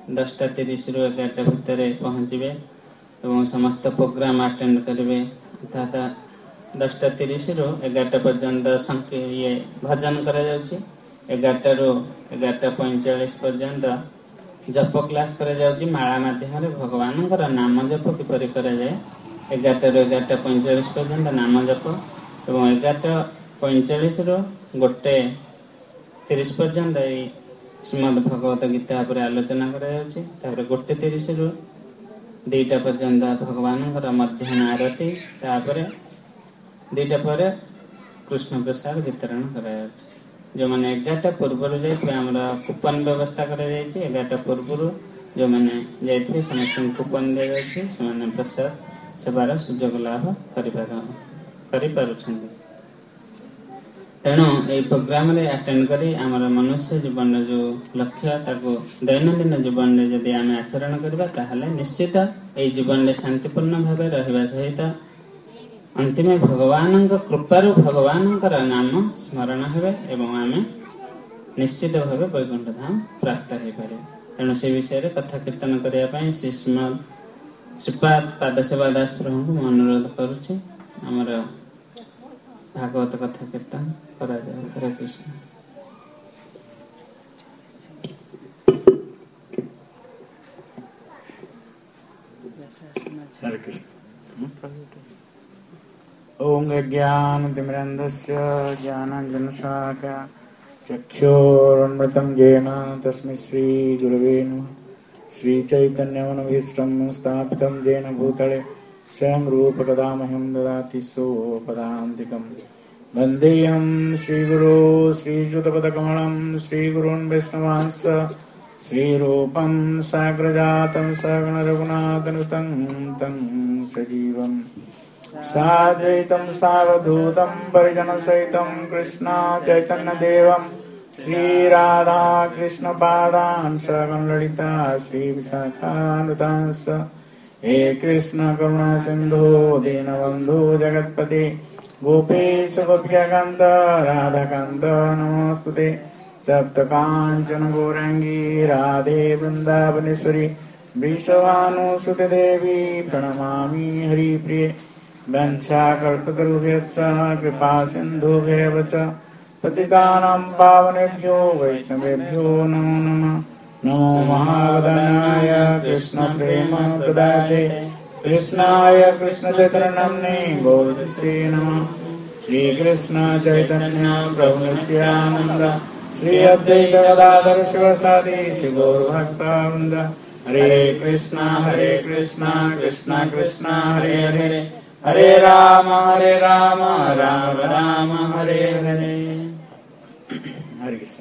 10:30 ରୁ 11ଟା ଭିତରେ ପହଞ୍ଚିବେ ଏବଂ ସମସ୍ତ ପ୍ରୋଗ୍ରାମ ଆଟେଣ୍ଡ କରିବେ। ଅର୍ଥାତ୍ 10:30 ରୁ 11ଟା ପର୍ଯ୍ୟନ୍ତ ଭଜନ କରାଯାଉଛି। 11ଟାରୁ 11:45 ପର୍ଯ୍ୟନ୍ତ ଜପ କ୍ଲାସ କରାଯାଉଛି। ମାଳା ମାଧ୍ୟମରେ ଭଗବାନଙ୍କର ନାମ ଜପ କିପରି କରାଯାଏ 11ଟାରୁ 11:45 ପର୍ଯ୍ୟନ୍ତ ନାମ ଜପ ଏବଂ 11:45 ରୁ 1:30 ପର୍ଯ୍ୟନ୍ତ ଏଇ ଶ୍ରୀମଦ୍ ଭଗବତ ଗୀତା ଉପରେ ଆଲୋଚନା କରାଯାଉଛି। ତାପରେ 1:30 ରୁ 2ଟା ପର୍ଯ୍ୟନ୍ତ ଭଗବାନଙ୍କର ମଧ୍ୟାହ୍ନ ଆରତି, ତାପରେ 2ଟା ପରେ କୃଷ୍ଣ ପ୍ରସାଦ ବିତରଣ କରାଯାଉଛି। ଯେଉଁମାନେ 11ଟା ପୂର୍ବରୁ ଯାଇଥିବେ ଆମର କୁପନ ବ୍ୟବସ୍ଥା କରାଯାଇଛି। 11ଟା ପୂର୍ବରୁ ଯେଉଁମାନେ ଯାଇଥିବେ ସମସ୍ତଙ୍କୁ କୁପନ ଦିଆଯାଉଛି, ସେମାନେ ପ୍ରସାଦ ସେବାର ସୁଯୋଗ ଲାଭ କରିପାରୁଛନ୍ତି। ତେଣୁ ଏହି ପ୍ରୋଗ୍ରାମରେ ଆଟେଣ୍ଡ କରି ଆମର ମନୁଷ୍ୟ ଜୀବନର ଯେଉଁ ଲକ୍ଷ୍ୟ ତାକୁ ଦୈନନ୍ଦିନ ଜୀବନରେ ଯଦି ଆମେ ଆଚରଣ କରିବା ତାହେଲେ ନିଶ୍ଚିତ ଏହି ଜୀବନରେ ଶାନ୍ତିପୂର୍ଣ୍ଣ ଭାବେ ରହିବା ସହିତ ଅନ୍ତିମେ ଭଗବାନଙ୍କ କୃପାରୁ ଭଗବାନଙ୍କର ନାମ ସ୍ମରଣ ହେବେ ଏବଂ ଆମେ ନିଶ୍ଚିତ ଭାବେ ବୈକୁଣ୍ଠ ଧାମ ପ୍ରାପ୍ତ ହୋଇପାରିବା। ତେଣୁ ସେ ବିଷୟରେ କଥା କୀର୍ତ୍ତନ କରିବା ପାଇଁ ଶ୍ରୀପାଦ ପାଦସେବା ଦାସ ପ୍ରଭୁଙ୍କୁ ମୁଁ ଅନୁରୋଧ କରୁଛି। ଆମର ଭାଗବତ କଥା କୀର୍ତ୍ତନ କରାଯାଏ। ହରେ କୃଷ୍ଣ। हरे कृष्ण। ओम ज्ञानतिमिरन्धस्य ज्ञानाञ्जनशलाकया चक्षुरुन्मिलितं येन तस्मै श्रीगुरवे नमः। श्रीचैतन्यमनोभीष्टं स्थापितं येन भूतले स्वयं रूपकदामह्यं ददाति सोपदान्तिकं। वन्देऽहं श्रीगुरो श्रीयुतपदकमलं श्रीगुरून् वैष्णवांश्च श्रीरूपं साग्रजातं सगुणरघुनाथनुतं तं सजीवं साद्वैतं सावधूतं परिजनसहितं कृष्ण चैतन्यदेवं श्रीराधा कृष्णपादान् सगणललिता श्रीविशाखानुतांश्च हे कृष्ण करुणा सिन्धो दीनबन्धो जगत्पते गोपेश गोप्यकान्त राधाकान्त नमोऽस्तुते। तप्त काञ्चन गौराङ्गी राधे वृन्दावनेश्वरी वृषभानुसुते देवी प्रणमामि हरिप्रिये। वंशाकल्पतरुभ्यश्च कृपा सिन्धुभ्येव च पतितानां पावनेभ्यो वैष्णवेभ्यो नमो नमः। नमो महावदनाय कृष्णप्रेम प्रदाते कृष्णाय कृष्णचैतन्यनाम्ने गौरसे नमः। श्रीकृष्ण चैतन्य प्रभु नित्यानन्द श्री अद्वैत गदाधर शिवसादि श्री गौरभक्तवृन्द। हरे कृष्णा कृष्णा कृष्ण हरे हरे हरे राम राम राम हरे हरे। हरे कृष्ण।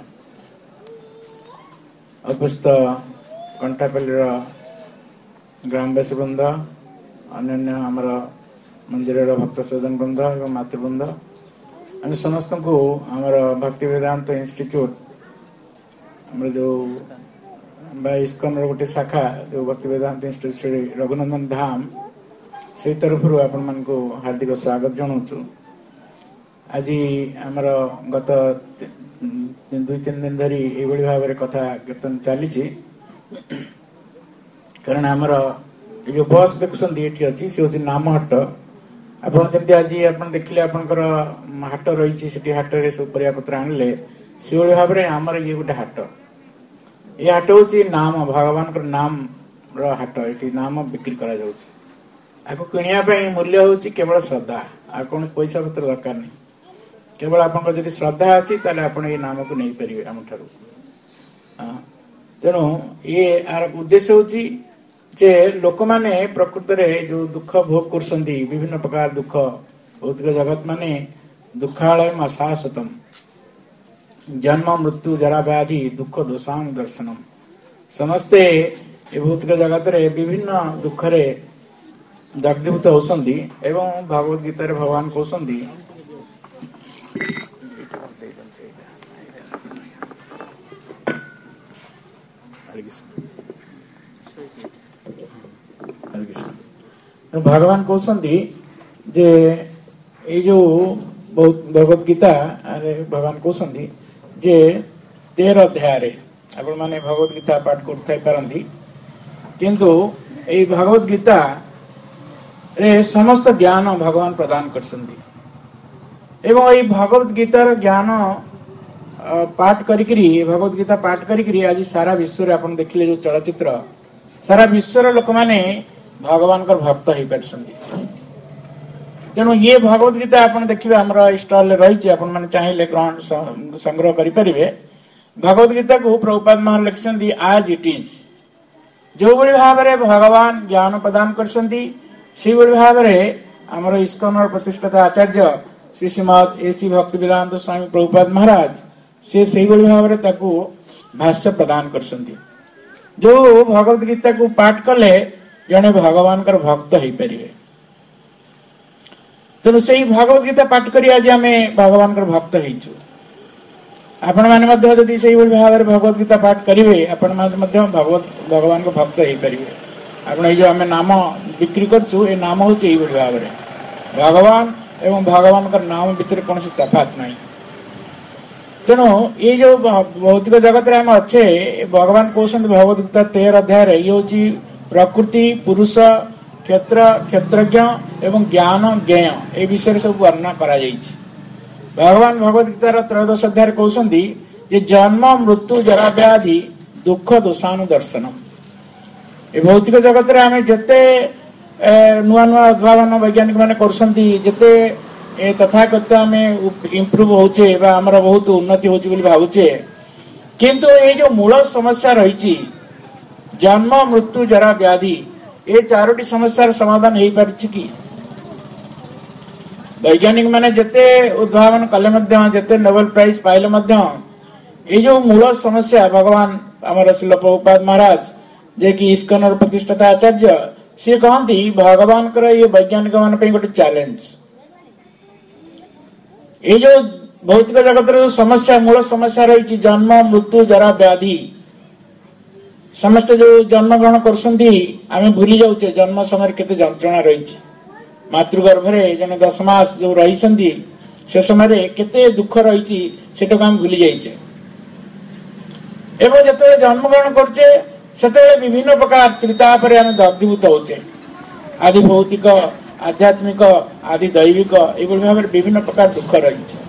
उपस्थित कंटापल्लीर ग्रामवासी वृंद, अन्य आमर मंदिर भक्त सज्जन वृंद एवं मातृवृंद, आम समस्त को आमर भक्ति वेदांत इंस्टीट्यूट आमर जो इस्कन गोटे शाखा जो भक्ति वेदांत इंस्टीट्यूट श्री रघुनंदन धाम से तरफ आपण मान को हार्दिक स्वागत जनाऊँ। आज आमर गत 2-3 दिन धरी ये भाव में कथा कीर्तन चली कारण आमर जो बस देखुं ये अच्छी सी हूँ नामहट्ट। आपमती आज आप देखिले आपंकर हाट रही हाट में सब परियापत्र आणले से भाव में आमर ये गोटे हाट। ये हाट हूँ नाम भगवान नाम हाट। ये नाम बिक्री करा जाउछि। आपको किनिया मूल्य हूँ केवल श्रद्धा आ कौन पैसा पत्र दरकार नहीं। केवल आप श्रद्धा अच्छी आप ये नाम को नहीं पारे आम ठार। तेणु ये आर उद्देश्य हूँ जे लोक माने प्रकृत में जो दुख भोग कर विभिन्न प्रकार दुख भौतिक जगत माने दुखालय अशाश्वतम जन्म मृत्यु जरा व्याधि दुख दोषांग दर्शनम। समस्ते ये भौतिक जगत रे विभिन्न दुख रे दग्धीभूत होती एवं भगवद गीता भगवान कहते भगवान कहते जे ये जो भगवद गीता भगवान कहते जे 13 अध्याय आपण माने भगवत गीता पाठ करथाई पारंती किंतु एई भगवत गीता रे समस्त ज्ञान भगवान प्रदान करसंती एवं एई भगवत गीतार ज्ञान पाठ करिकरी भगवत गीता पाठ करिकरी आज सारा विश्व रे आपण देखिले जो चलचित्र सारा विश्वर लोक माने भगवान का भक्त हो पारसंती तेणु ये भगवत गीता आपण देखिबे हमर स्टॉल रही आपण माने चाहिले ग्रहण संग्रह करि परिबे भगवत गीता को प्रभुपाद महाराज लिखसंती आज इट इज जो बड़ी भाव रे भगवान ज्ञान प्रदान करसंती से बड़ी भाव रे हमर इस्कन प्रतिष्ठित आचार्य श्री श्रीमद एसी भक्तिवेदांत स्वामी प्रभुपाद महाराज से बड़ी भाव रे ताकू भाष्य प्रदान करसंती जो भगवत गीता को पाठ कले जने भगवान कर भक्त हो परिवे तेणु से भगवत गीता पाठ करी आज आम भगवान कर भक्त होइछु आपण माने मध्य जदि से भाव में भगवत गीता पाठ करिवे आपण माने मध्य भगवान को भक्त हो परिवे आपण जो आम नाम बिक्री करछु ए नाम होछि एई भाव में भगवान एवं भगवान का नाम भितर कौन तफात नहीं तेणु ये जो भौतिक जगत रे हम अच्छे भगवान कहते भगवत गीता 13 अध्याय ये हूँ प्रकृति पुरुष क्षेत्र क्षेत्रज्ञ एवं ज्ञान ज्ञेय ए विषय सब वर्णना करा जाइछि भगवान भगवत गीतार 13 अध्याय कहते जे जन्म मृत्यु जरा व्याधि दुख दोषानुदर्शनम ए भौतिक जगत रे हमें जते नुआ नुआ उद्भावन वैज्ञानिक माने करसंती जते तथाकथित आम इम्प्रूव होचे बा हमर बहुत उन्नति होची बोली भावुचे किंतु ये जो मूल समस्या रही जन्म मृत्यु जरा व्याधि ये चारोटी समस्यार समाधान हो पारिछि कि वैज्ञानिक माने जते उद्भावन कले मध्य जते नोबेल प्राइज पाइले मध्य ये जो मूल समस्या भगवान हमर श्रील प्रभुपाद महाराज जे कि इस्कन प्रतिष्ठित आचार्य से कहती भगवान कर ये वैज्ञानिक मान पे गोटे चैलेंज ये जो भौतिक जगत जो समस्या मूल समस्या रही जन्म मृत्यु जरा व्याधि समस्त जो जन्म ग्रहण करसंती आमे भूली जाउचे जन्म समय केते जंत्रणा रही मातृगर्भ रे जने 10 मास जो रही से समय केते दुख रही सेटा हम भूली जाइचे एवं जते जन्म ग्रहण करचे सेते विभिन्न प्रकार त्रिताप रे हम दग्धीभूत होचे आदि भौतिक आध्यात्मिक आदि दैविक एभली भाव विभिन्न प्रकार दुख रही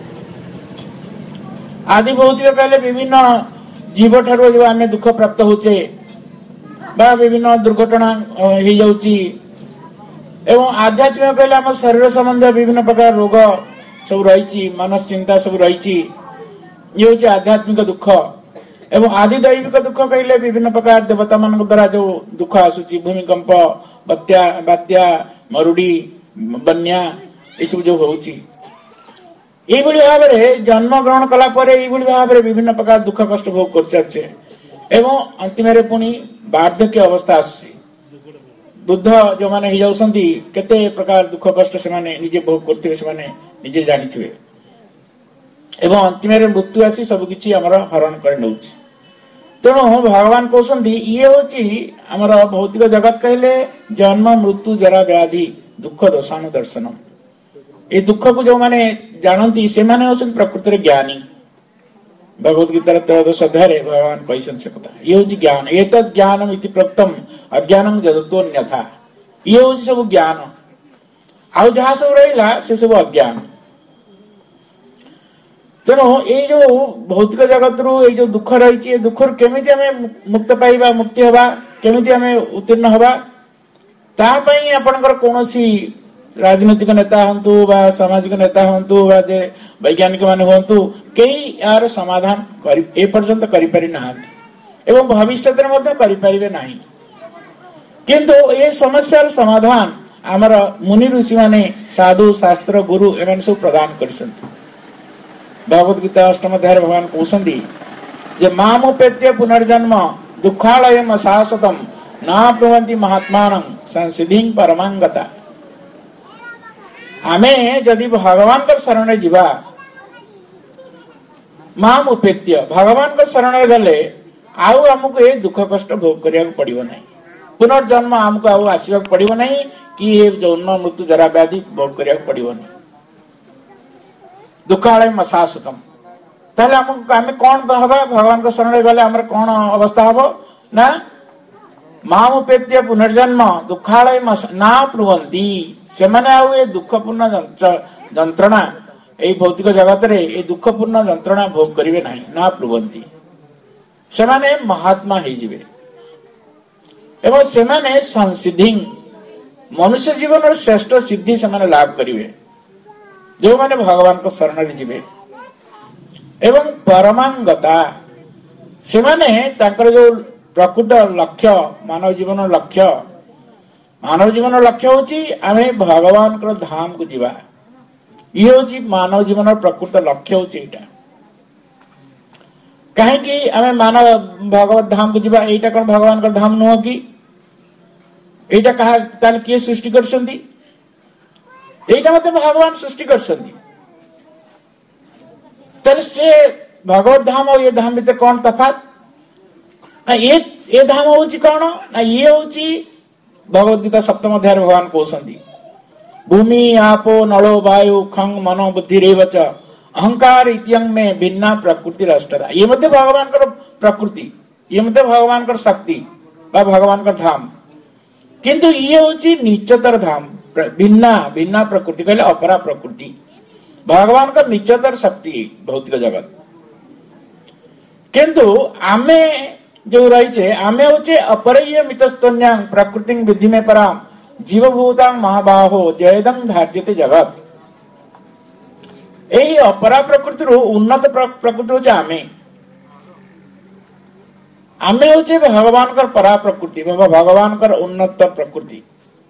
आदि भौतिक कहले विभिन्न जीव ठारो जो आमे दुख प्राप्त होचे बा विभिन्न दुर्घटना हो जाउची एवं आध्यात्मिक कहले हम शरीर संबंधी विभिन्न प्रकार रोग सब रही मानस चिंता सब रही ये हूँ आध्यात्मिक दुख एवं आदि दैविक दुख कहले विभिन्न प्रकार देवता मान द्वारा जो दुख आसूची भूमिकंप बात्या मरुड़ी बन्या ये सब जो होउची ये भाव में जन्म ग्रहण कला भाव में विभिन्न प्रकार दुख कष्ट भोग कर एवं अंतिम पुणी वार्धक्य अवस्था आसुची वृद्ध जो माने हो जाउसंती केते प्रकार दुख कष्ट से माने निजे भोग करथिबे से माने निजे जानिथिबे एवं अंतिम मृत्यु आसी सब किछि हमर हरण कर नउची तेणु भगवान कहते ये हूँ आमर भौतिक जगत कहले जन्म मृत्यु जरा व्याधि दुख दोषानुदर्शनम ये दुख को जो माने जानती से माने होचन प्रकृति रे ज्ञानी भगवत गीतार 13 अध्याय भगवान कहसन से कथा ये हूँ ज्ञान एतत् ज्ञानम इति प्रक्तम अज्ञानम जदतोन्यथा ये हूँ सब ज्ञान आउ जहाँ सब रहिला से सब अज्ञान तेणु ये जो भौतिक जगत रु ये जो दुख रही दुख केमिति हमें मुक्त पाइबा मुक्ति हवा केमिति हमें उत्तीर्ण हवा तापई आपनकर कोनोसी राजनीतिक नेता हंतु बा सामाजिक नेता हंतु बा जे वैज्ञानिक माने हंतु केही यार समाधान करि ए पर्यंत करि पारि नाहंती एवं भविष्य रे मध्ये करि पारिबे नाही किंतु ये समस्यार समाधान हमर मुनि ऋषि माने साधु शास्त्र गुरु एमन सब प्रदान करसंती भगवत गीता 8 अध्याय भगवान कहते जे मामुपेत्य पुनर्जन्म दुखालयम शाश्वतम ना प्नुवन्ति महात्मानं संसिद्धिं परमांगता आमे यदि भगवान का शरण जीवा मामुपेत्य भगवान का शरण गले आउ हमको ये दुख कष्ट भोग करिया पड़िबो नहीं पुनर्जन्म हमको आउ आसीबा पड़िबो नहीं कि ये जन्म मृत्यु जरा व्याधि भोग करिया पड़िबो नहीं दुखालय शाश्वतम ताहले आमे कौन हवा भगवान को शरण गले आमर कौन अवस्था हबो ना मामुपेत्य पुनर्जन्म दुखालय ना प्लुवंती से माने आउ ए दुखपूर्ण जंत्रणा ए भौतिक जगत रे ए दुखपूर्ण जंत्रणा भोग करिवे नाही ना प्लुवंती से माने महात्मा हे जिवे एवं से माने संसिद्धि मनुष्य जीवन और श्रेष्ठ सिद्धि से माने लाभ करिवे जो माने भगवान को शरण रे जिवे एवं परमांगता से माने तांकर जो प्रकृत लक्ष्य मानव जीवन लक्ष्य होची आमे भगवान को धाम को जीवा ये होची मानव जीवन प्रकृत लक्ष्य होची एटा कहीं कि आमे मानव भगवत धाम को जीवा एटा कोन भगवान को धाम नुह कि एटा कहा ताल किए सृष्टि करसंती एटा मते भगवान सृष्टि करसंती तल से भगवत धाम और ये धाम भीतर कौन तफात ना ये धाम होची कौन ना ये होची भगवत गीता सप्तम अध्याय भगवान कहउसंती भूमि आपो नलो वायु खंग मनो बुद्धि रेवच अहंकार इत्यंग में भिन्ना प्रकृति राष्ट्रदा ये मध्य भगवान कर प्रकृति ये मध्य भगवान कर शक्ति बा भगवान कर धाम किंतु ये होची नीचतर धाम भिन्ना भिन्ना प्रकृति कहले अपरा प्रकृति भगवान का नीचतर शक्ति भौतिक जगत किंतु आमे जो रही आमे होचे अपरय्य मितस्तन्यां प्रकृति विधि में पराम जीवभूतां महाबाहो जयदं धार्यते जगत एही अपरा प्रकृति रो उन्नत प्रकृति होचे आमे होचे भगवान कर परा प्रकृति भगवान कर उन्नत प्रकृति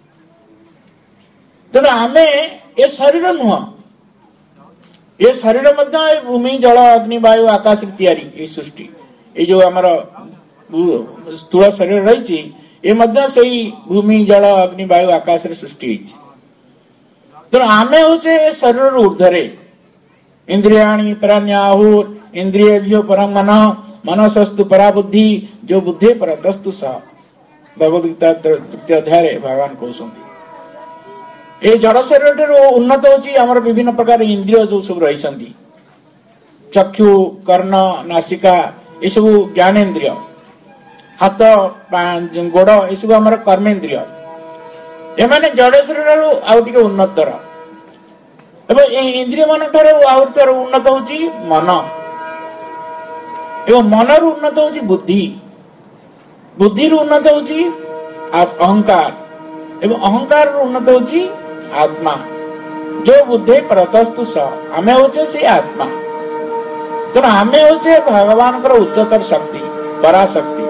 तो आमे ये शरीर नुह ये शरीर मध्य भूमि जल अग्नि वायु आकाश तैयारी ये सृष्टि ये जो आमर स्थूल शरीर रही ये मध्य सही भूमि जल अग्नि वायु आकाश सृष्टि तो आमे होचे शरीर ऊर्धरे इंद्रियाणि परान्याहुर इंद्रियेभ्यो परं मनः मनसस्तु परा बुद्धि जो बुद्धि परतस्तु सा भगवद गीता तृतीय अध्याय भगवान कहउसंती ए जड़ शरीर उन्नत होची हमर विभिन्न प्रकार इंद्रिय जो सब रही चक्षु कर्ण नासिका ये सब ज्ञानेन्द्रिय हाथ गोड़ ये सब हमर कर्मेन्द्रिय एमाने जड़ शरीर आउ टिके उन्नतर एवं इंद्रिय मान आउर उन्नत होची मन एवं मनर उन्नत होची बुद्धि बुद्धि उन्नत होची अहंकार एवं अहंकार उन्नत होची आत्मा जो बुद्धि परतस्तु स आमे होचे से आत्मा तो आमे होचे भगवान कर उच्चतर शक्ति पराशक्ति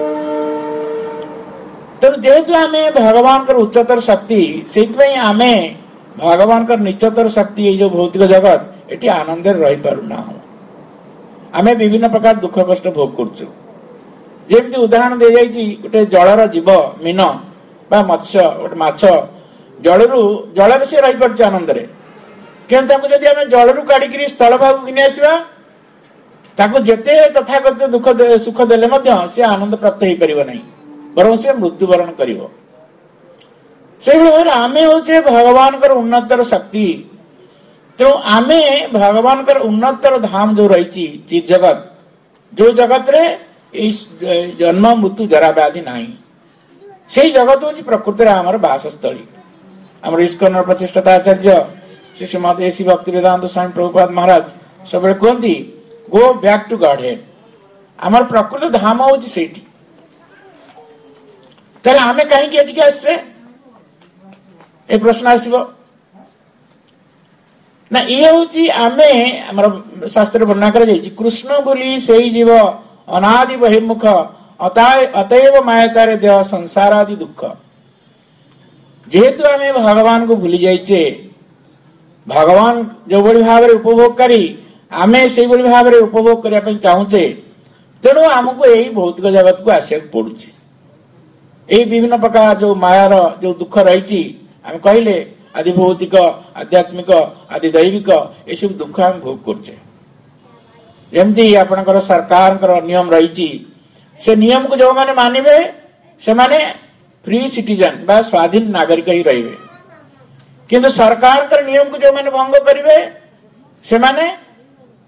तो जेहेतु आमे भगवान कर उच्चतर शक्ति सेतपई आमे भगवान कर निच्चतर शक्ति ये जो भौतिक जगत एटी आनंद रही पारुना हो आमे विभिन्न प्रकार दुख कष्ट भोग करछु जेमति उदाहरण दे जाईची गोटे जलर जीव मीन बा मत्स्य गोटे माछ जलर से रही पार्छ आनंद रे किंतु जदि आमे जलरू काढिकरी स्थल भाग किने आसीबा ताको जेते तथाकथित दुख सुख देले मध्य से आनंद प्राप्त हो परिबो नहीं बरं से मृत्युवरण करिवो से आमे होचे भगवान कर उन्नतर शक्ति तेणु आमे भगवान कर उन्नतर धाम जो रही चित जगत जो जगत रे जन्म मृत्यु जरा व्याधि नहीं से जगत हूँ प्रकृति आमर बासस्थली आमर इस्कन प्रतिष्ठाता आचार्य श्री श्रीमद एसी भक्ति वेदांत स्वामी प्रभुपाद महाराज सब कहती go back to godhead आमर प्रकृति धाम हूँ सेठी ताले आमे कहीं एटिके आसे ए प्रश्न आसीबो ना ये होची आमे हमर शास्त्र वर्णना करा जायछि कृष्ण बोली सेही जीव अनादि बहिर्मुख अतएव मायातारे देह संसार आदि दुख जेहेतु आमे भगवान को भूली जाइछे भगवान जो बड़ी भाव रे उपभोग करी आमे सेही बड़ी भाव रे उपभोग करिया पई चाहूचे तेणु हमको यही भौतिक जगत को आसिया पड़ुछि यही विभिन्न प्रकार जो मायार जो दुख रही आम कहले आदि भौतिक आध्यात्मिक आदि दैविक ये सब दुख आम भोग करछे जमती आपनकर सरकार नियम रही से नियम को जो माने मानिबे से माने फ्री सिटीजन बा स्वाधीन नागरिक ही रहिबे किंतु सरकार कर नियम को जो माने भंग करिवे से माने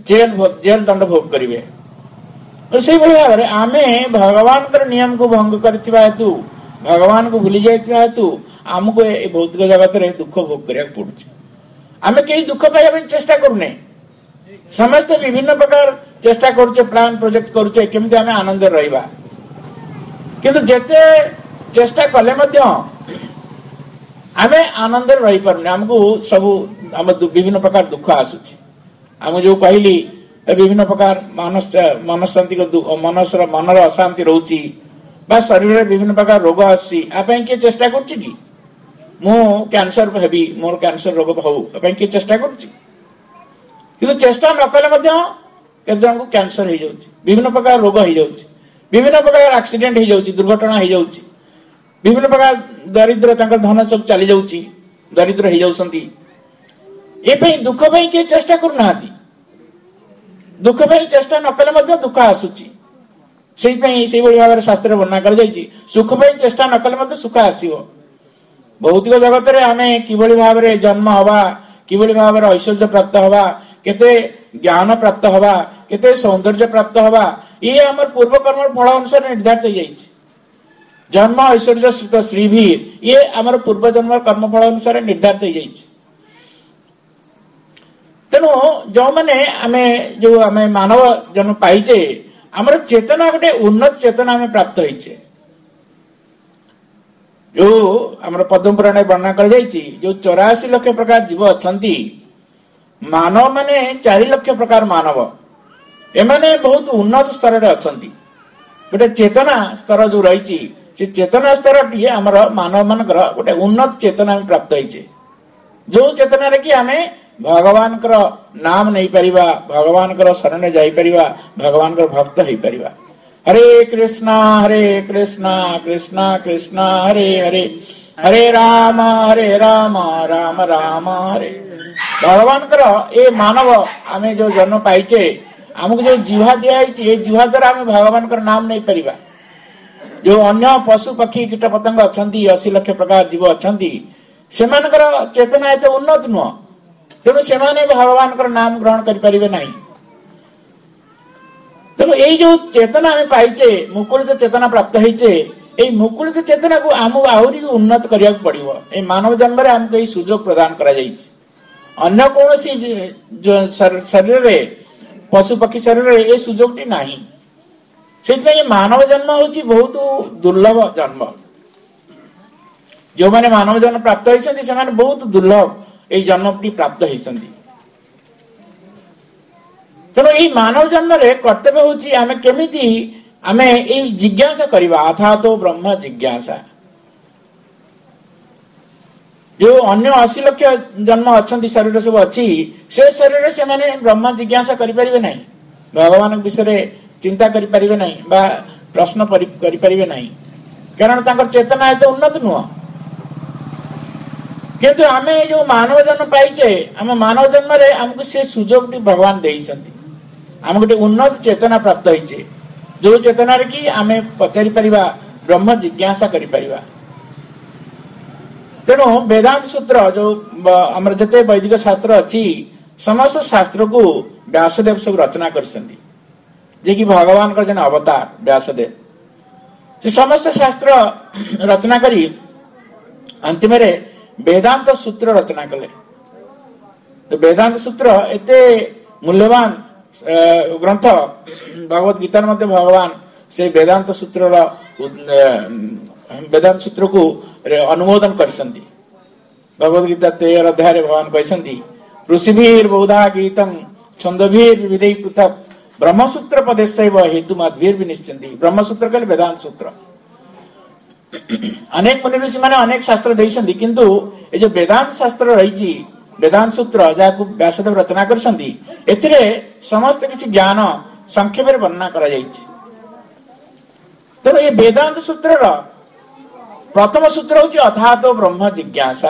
जेल दंड भोग करेंगे। से भाव में आम भगवान नियम को भंग करथिबा हेतु भगवान को भूली जाइथिबा हेतु आमको ए भौतिक जगत रे दुख भोग करिया पड़ुछि। आमे कई दुख पाइबा ପାଇଁ चेष्टा करूने, समस्त विभिन्न प्रकार चेष्टा करूचे, प्लान प्रोजेक्ट करूचे केमिति आमे आनंद रहिबा, किंतु जेते चेष्टा कले मध्य आमे आनंद रही पारुने। हमको सब हम विभिन्न प्रकार दुख आसुछि। हम जो कहली विभिन्न प्रकार मनशांति को मनर अशांति रोची बा शरीर में विभिन्न प्रकार रोग आसुछि। आपन के चेष्टा करछि कि मु कैंसर हेबी, मोर कैंसर रोग हो आपन के चेष्टा करछि, किंतु चेष्टा न कले मध्य केते हमको कैंसर हो जाउछि, विभिन्न प्रकार रोग हो जाउछि, विभिन्न प्रकार एक्सीडेंट हो जाउछि, दुर्घटना हो जाउछि, विभिन्न प्रकार दरिद्र तांकर धन सब चली जाउछि, दरिद्र हो जाउछंती। ए पई दुख पई के चेष्टा करनाहाती, दुख पई चेष्टा न कले मध्य दुख आसुछि। से भाव में शास्त्र वर्णना कर जाइछि, सुख पई चेष्टा न कले मध्य सुख आसीबो। भौतिक जगत रे आमे किभଳି भाव में जन्म हवा, किभଳି भाव में ऐश्वर्य प्राप्त हवा, केते ज्ञान प्राप्त हवा, केते सौंदर्य प्राप्त हवा, ये हमर पूर्व कर्म फल अनुसार निर्धारित हो जाइछि। जन्म ऐश्वर्य श्रुत श्रीभीर ये हमर पूर्व जन्म कर्म फल अनुसार निर्धारित हो जाइछि। तेणु जो मैंने आमे मानव जन्म पाइचे आमर चेतना गोटे उन्नत चेतना आमे प्राप्त होइछे। जो आमर पद्म पुराण वर्णना कर जाइछि, जो 84 लाख प्रकार जीव अछंती, मानव माने 4 लाख प्रकार मानव, एमाने बहुत उन्नत स्तर रे अछंती। गोटे चेतना स्तर जो रहिछि से चेतना स्तर टी आमर मानव मानकर गोटे उन्नत चेतना आमे प्राप्त होइछे। जो चेतना रे कि आमे भगवान कर नाम नहीं परिवा, भगवान कर शरण जाई परिवा, भगवान कर भक्त होई परिवा। हरे कृष्णा कृष्णा कृष्णा हरे हरे, हरे राम राम राम हरे। भगवान कर ए मानव आमे जो जन्म पाइचे, हमको जो जीवा दिया है जीवा द्वारा आमे भगवान कर नाम नहीं परिवा। जो अन्य पशु पक्षी कीट पतंग अछंती, 80 लाख प्रकार जीव अछंती, सेमानकर चेतना एते उन्नत नुह, तेणु से भगवान नाम ग्रहण करें ना। तेणु यही जो चेतना आम पाइचे, मुकुलित चेतना प्राप्त होइचे, ये मुकुलित चेतना को आमको आहरी उन्नत करने पड़ो। ये मानव जन्म में आमको यही सुजोग प्रदान करा जाइछि। अन्य कौन शरीर रे पशु पक्षी शरीर रे ये सुजोगटी नाही। से मानव जन्म होची बहुत दुर्लभ जन्म। जो माने मानव जन्म प्राप्त होइछन्ति से माने बहुत दुर्लभ ये जन्मटी प्राप्त होइछन्ति। तेणु ये मानव जन्म रे कर्तव्य होची आमे केमिति आमे ए जिज्ञासा करिबा, अथातो ब्रह्म जिज्ञासा। जो अन्य 80 लाख जन्म अछंती शरीर सब अछि, से शरीर से माने ब्रह्म जिज्ञासा करि परिबे नाही, भगवान विषय चिंता करि परिबे नाही बा प्रश्न करि परिबे नाही, कारण तांकर चेतना एते उन्नत नुह। किंतु आमे जो मानव जन्म पाइचे, आम मानव जन्म रे हमको से सुजोग भगवान देइछन्ति, आम गोटे उन्नत चेतना प्राप्त होइचे। जो चेतना रे कि आमे पचारि परिबा, ब्रह्म जिज्ञासा करि परिबा। तेणु वेदांत सूत्र जो हमर जते वैदिक शास्त्र अछि, समस्त शास्त्र को व्यासदेव सब रचना करछन्ति, जे कि भगवान का जन अवतार व्यासदेव। से समस्त शास्त्र रचना करी अंतिम रे वेदांत सूत्र रचना कले। तो वेदांत सूत्र एते मूल्यवान ग्रंथ, भगवत गीता मध्य भगवान से वेदांत सूत्र को अनुमोदन करसंती। भगवत गीता 13 अध्याय भगवान कहसंती, ऋषिभीर बहुधा गीतम छंदभीर विविधै पृथक ब्रह्मसूत्र पदेशैव हेतु मद्भीर विनिश्चिन्ति। ब्रह्मसूत्र कहले वेदांत सूत्र। अनेक मुनि ऋषि माने अनेक शास्त्र देइछन्ति, किंतु ए जो वेदांत शास्त्र रहिछि, वेदांत सूत्र जाकु व्यासदेव रचना करछन्ति, एथिरे समस्त किछि ज्ञान संक्षेप रे वर्णना करा जाइछि। तो ये वेदांत सूत्र रो प्रथम सूत्र होछि अथातो ब्रह्म जिज्ञासा।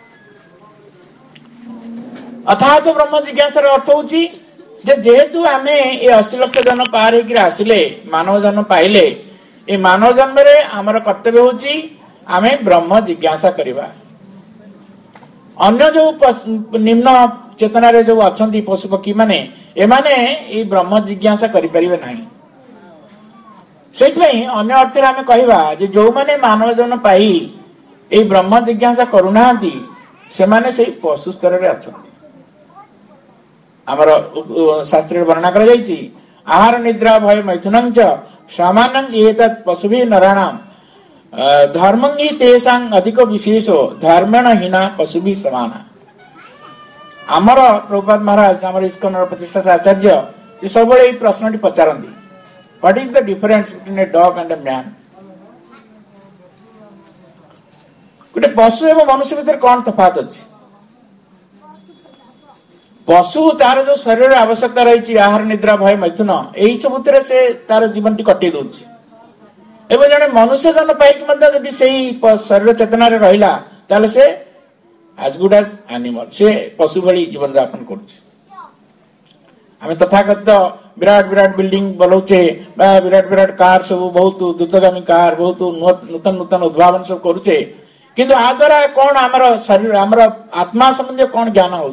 अथातो ब्रह्म जिज्ञासा रो अर्थ होछि जे जेहेतु आमे ए 80 लाख जन्म पार हेकि आसिले, मानव जन्म पाइले, ए मानव जन्म रे हमर कर्तव्य होछि आमे ब्रह्म जिज्ञासा करिबा। अन्य जो निम्न चेतना रे जो अछंती पशु पक्षी माने एमाने ये ब्रह्म जिज्ञासा करिपरिबे नाही। सेइथि अन्य अर्थ आम कहवा जो माने मानव जन पाई ये ब्रह्म जिज्ञासा करूनाहांती सेमाने से पशु स्तर रे अछंती। आमर शास्त्र वर्णना कर जाइछि आहार निद्रा भय मैथुनं च सामान्यं एतत् पशुभिः नराणां धर्मं हि तेषां अधिक विशेषो धर्मेण हीना पशुभिः समाना। आमर प्रभुपाद महाराज आमर इस्कन प्रतिष्ठाता आचार्य ये सब ये प्रश्न पचारती what is the difference between a dog and a man. गोटे पशु एवं मनुष्य भितर कौन तफात अच्छी। पशु तार जो शरीर आवश्यकता रही आहार निद्रा भय मैथुन यही सब से तार जीवन टी कटे दूसरी एवं जड़े मनुष्य जन पाई शरीर चेतना रहा ताले से एज गुड एज एनिमल से पशु भली जीवन यापन कर तथाकथित विराट विराट बिल्डिंग बनाऊे विराट विराट कार सब बहुत द्रुतगामी कार बहुत नूतन नूतन उद्भावन सब करुचे किंतु आ द्वारा कौन आमर शरीर आमर आत्मा संबंधी कौन ज्ञान हो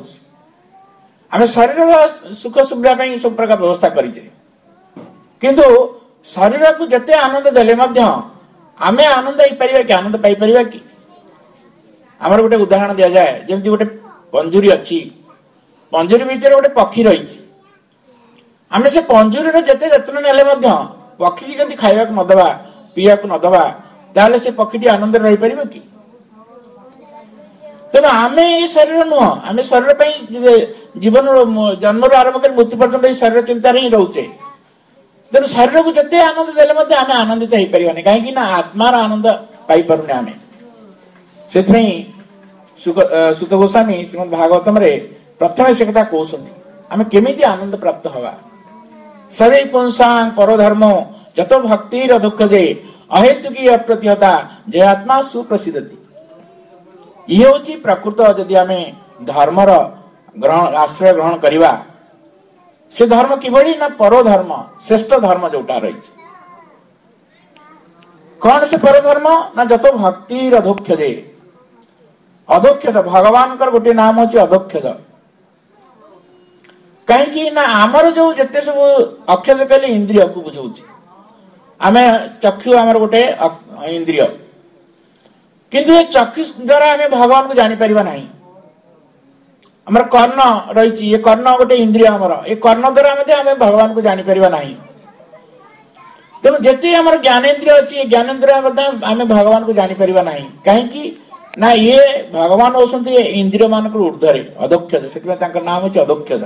शरीर सुख सुविधा सब प्रकार व्यवस्था करें किंतु शरीर को जिते आनंद देले आमे आनंद कि आनंद पाई परिबा कि आमर गोटे उदाहरण दिया जाए जमती गोटे पंजुरी अच्छी पंजुरी भीतर गोटे पक्षी रही आमे से पंजुरी जिते जत्न नेले पक्षी की जब खावा नदबा पीवा नदबा ताले से पक्षी आनंद रही पार कि तेणु आमे ये शरीर नुह आमे शरीर जीवन जन्म आरंभ कर मृत्यु पर्यटन शरीर चिंता ही रोचे तेणु शरीर को जिते आनंद देले आमे आनंदित हो पार कहीं आत्मार आनंद पाई पारे आमे से सुत गोस्वामी श्रीमद भागवतम रे प्रथम से कथा कहते आमे केमिति आनंद प्राप्त हवा सवे पुंसां परधर्म जतो भक्तिर अधुक्षजे अहेतुकी अप्रतिहता जय आत्मा सुप्रसिद्धति। ये हूँ प्रकृत जदि आमे धर्मर ग्रहण आश्रय ग्रहण करिबा से धर्म किभली ना परधर्म श्रेष्ठ धर्म जोटा रही कौन से परधर्म ना जतो भक्तिर अधोक्षजे अधोक्षज भगवान कर गोटे नाम होची अधोक्षज कहीं ना आमर जो जिते सब अक्षज कहले इंद्रिय को बुझाऊँ आमे चक्षु आमर गोटे इंद्रिय किंतु ये चक्षु द्वारा आमे भगवान को जानी परिबा नहीं। आमर कर्ण रही ये कर्ण गोटे इंद्रिय आमर ये कर्ण द्वारा आमे भगवान को जानी परिबा नहीं। तेणु जिते आमर ज्ञानेन्द्रिय अच्छी ज्ञानेन्द्रिय आमे भगवान को जानी परिबा नहीं कहीं ना ये भगवान होती इंद्रिय मान ऊर्धरे अधोक्षज से नाम होची अधोक्षज।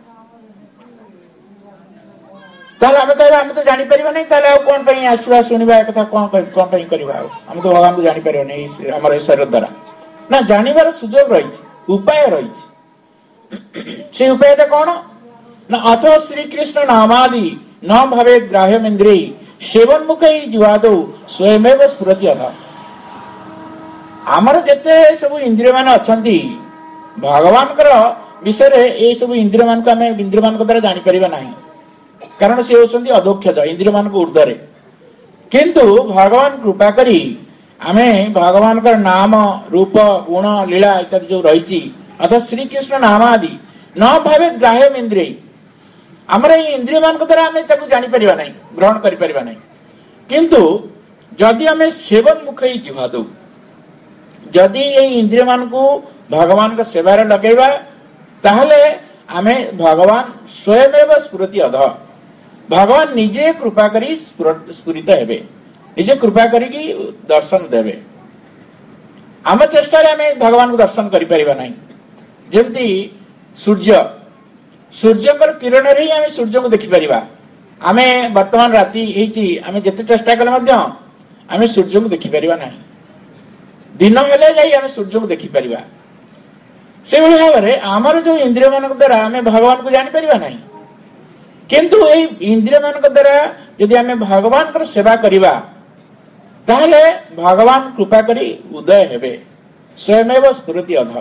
ताले आमे कहबा आमे तो जानी परिबा नहीं ताले कौन पई आसीबा सुनिबा एक कथा कौन पई करबा आमे तो भगवान को जानी परिबा नहीं हमर शरीर द्वारा ना जानिबार सुजोग रही उपाय रही से उपायटा कौन ना अथवा श्री कृष्ण नामादि न भावे ग्राह्यम इंद्रिय सेवन मुखै जुआदौ स्वयमेव स्फुरति अथ। आमर जिते सब इंद्रिय मान अच्छी भगवान विषय ये सब इंद्रिय मान को आम इंद्रिय मान द्वारा जानी परिबा नहीं कारण से होती अधोक्षज इंद्रिय मान को ऊर्धरे किंतु भगवान कृपा करी आमे भगवान का नाम रूप गुण लीला इत्यादि जो रही अर्थात श्री कृष्ण नाम आदि न भावे ग्राह्यम इंद्रिय आमर ये इंद्रिय मान द्वारा आम जानी परिबा नहीं ग्रहण करि परिबा नहीं किंतु जदि आम सेवन मुखै जिह्वा दौ जदि ये इंद्रिय मान को भगवान का सेवार लगेबा ताहले आमे भगवान स्वयमेव स्फुरति अध भगवान निजे कृपा करी स्फुरित हेबे निजे कृपा करी दर्शन देवे आम चेष्टा आमे भगवान को दर्शन करि परिबा नहीं। जेमती सूर्य सूर्यकर किरण रे आमे सूर्य को देखि परिबा आमे वर्तमान राति हेची आमे जते चेष्टा कले मध्य आमे सूर्य को देखि परिबा नहीं दिन हेले जाई आमे सूर्य को देखि परिबा से भाव में आमर जो इंद्रिय मान द्वारा आम भगवान को जानी परिबा नहीं किंतु ये इंद्रिय मान द्वारा यदि आम भगवान कर सेवा करिबा ताहले भगवान कृपा करी उदय हेबे स्वयमेव स्फुरति अध।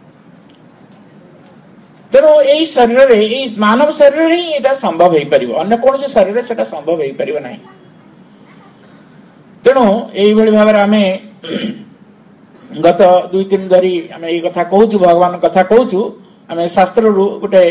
तेणु यही शरीर ये मानव शरीर ही एटा संभव हो पार अन्य कौन से शरीर से संभव हो पार नहीं। तेणु यही भाव में आम गत 2-3 धरी आम ये कथा कहूँ भगवान कथा कहूँ आम शास्त्र गोटे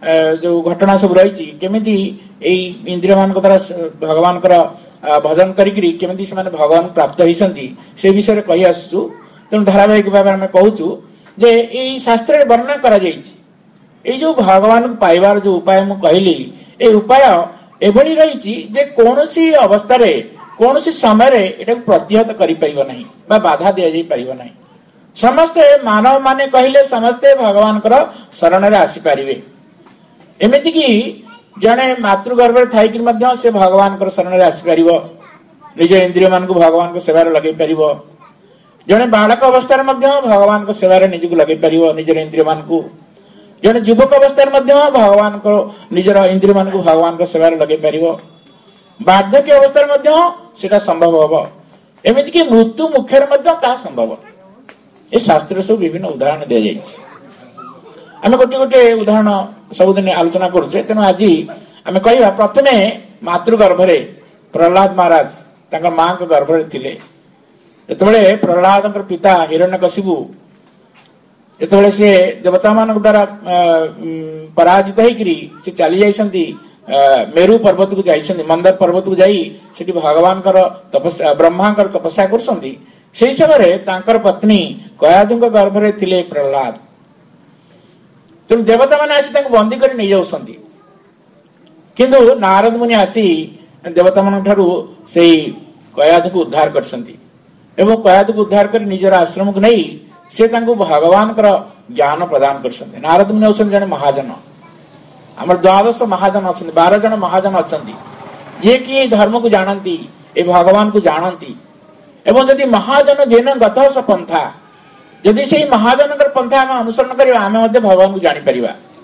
जो घटना सब रही केमिति इंद्रिय मान द्वारा भगवान भजन करी केमिति से भगवान प्राप्त होती से विषय कही आसु। तेणु धारावाहिक भाव में कहूँ जे यही शास्त्र वर्णना करा जो भगवान को पाइबार जो उपाय मु कहली ए उपाय एभली रही जे कौन सी अवस्था कौन सी समय एटा प्रतिहत करि परिबो नाही बा बाधा दिया जाई परिबो नाही। समस्ते मानव माने कहले समस्ते भगवान शरण रे आसी पारिबे। एमिति कि जने मातृगर्भ रे थाई कि मध्य से भगवान शरण रे आसी पारिबो, निज इंद्रिय मान को भगवान को सेवा रे लगै पारिबो। जने बालक अवस्था रे मध्य भगवान को सेवा रे निज को लगै पारिबो निज इंद्रिय मान को। जने युवक अवस्था मध्य भगवान को निजर इंद्रिय मान को भगवान को सेवा रे लगै पारिबो। वार्धक्य अवस्था मध्य सेटा संभव हबो। एमिति कि मृत्यु मुख्य रे मध्य ता संभव। ए शास्त्र सब विभिन्न उदाहरण दिया जाइछि। आमे गोटे गोटे उदाहरण सबुदिन आलोचना करूछे। तेणु आज आमे कहवा प्रथमे मातृगर्भ रे प्रहलाद महाराज तांकर मां के गर्भ रे थिले। एतबेले प्रहलाद पिता हिरण्यकशिपु एतबेले से देवता मान द्वारा पराजित होइकरी से चली जाइसंती मेरु पर्वत को जाइसंती। मंदर पर्वत को जाई सेठी भगवान तपस्या ब्रह्मा तपस्या करसंती। से समय तांकर पत्नी कयादु गर्भ रे थिले प्रहलाद। तेणु देवता मैंने आसी बंदी कर नहीं जाउसंती। किंतु नारद मुनि आसी देवता मान ठारू से कयादु को उद्धार करसंती एवं कयादु को उद्धार कर निजर आश्रम को नहीं से भगवान ज्ञान प्रदान करसंती। नारद मुनि होसन जने महाजन। हमर 12 महाजन अच्छा 12 जन महाजन अच्छा जे कि धर्म को जानती ए भगवान को जानती एवं जदि महाजन जेन गत पंथा यदि से महाजन पंथा आम अनुसरण करवा आम भगवान को जापर।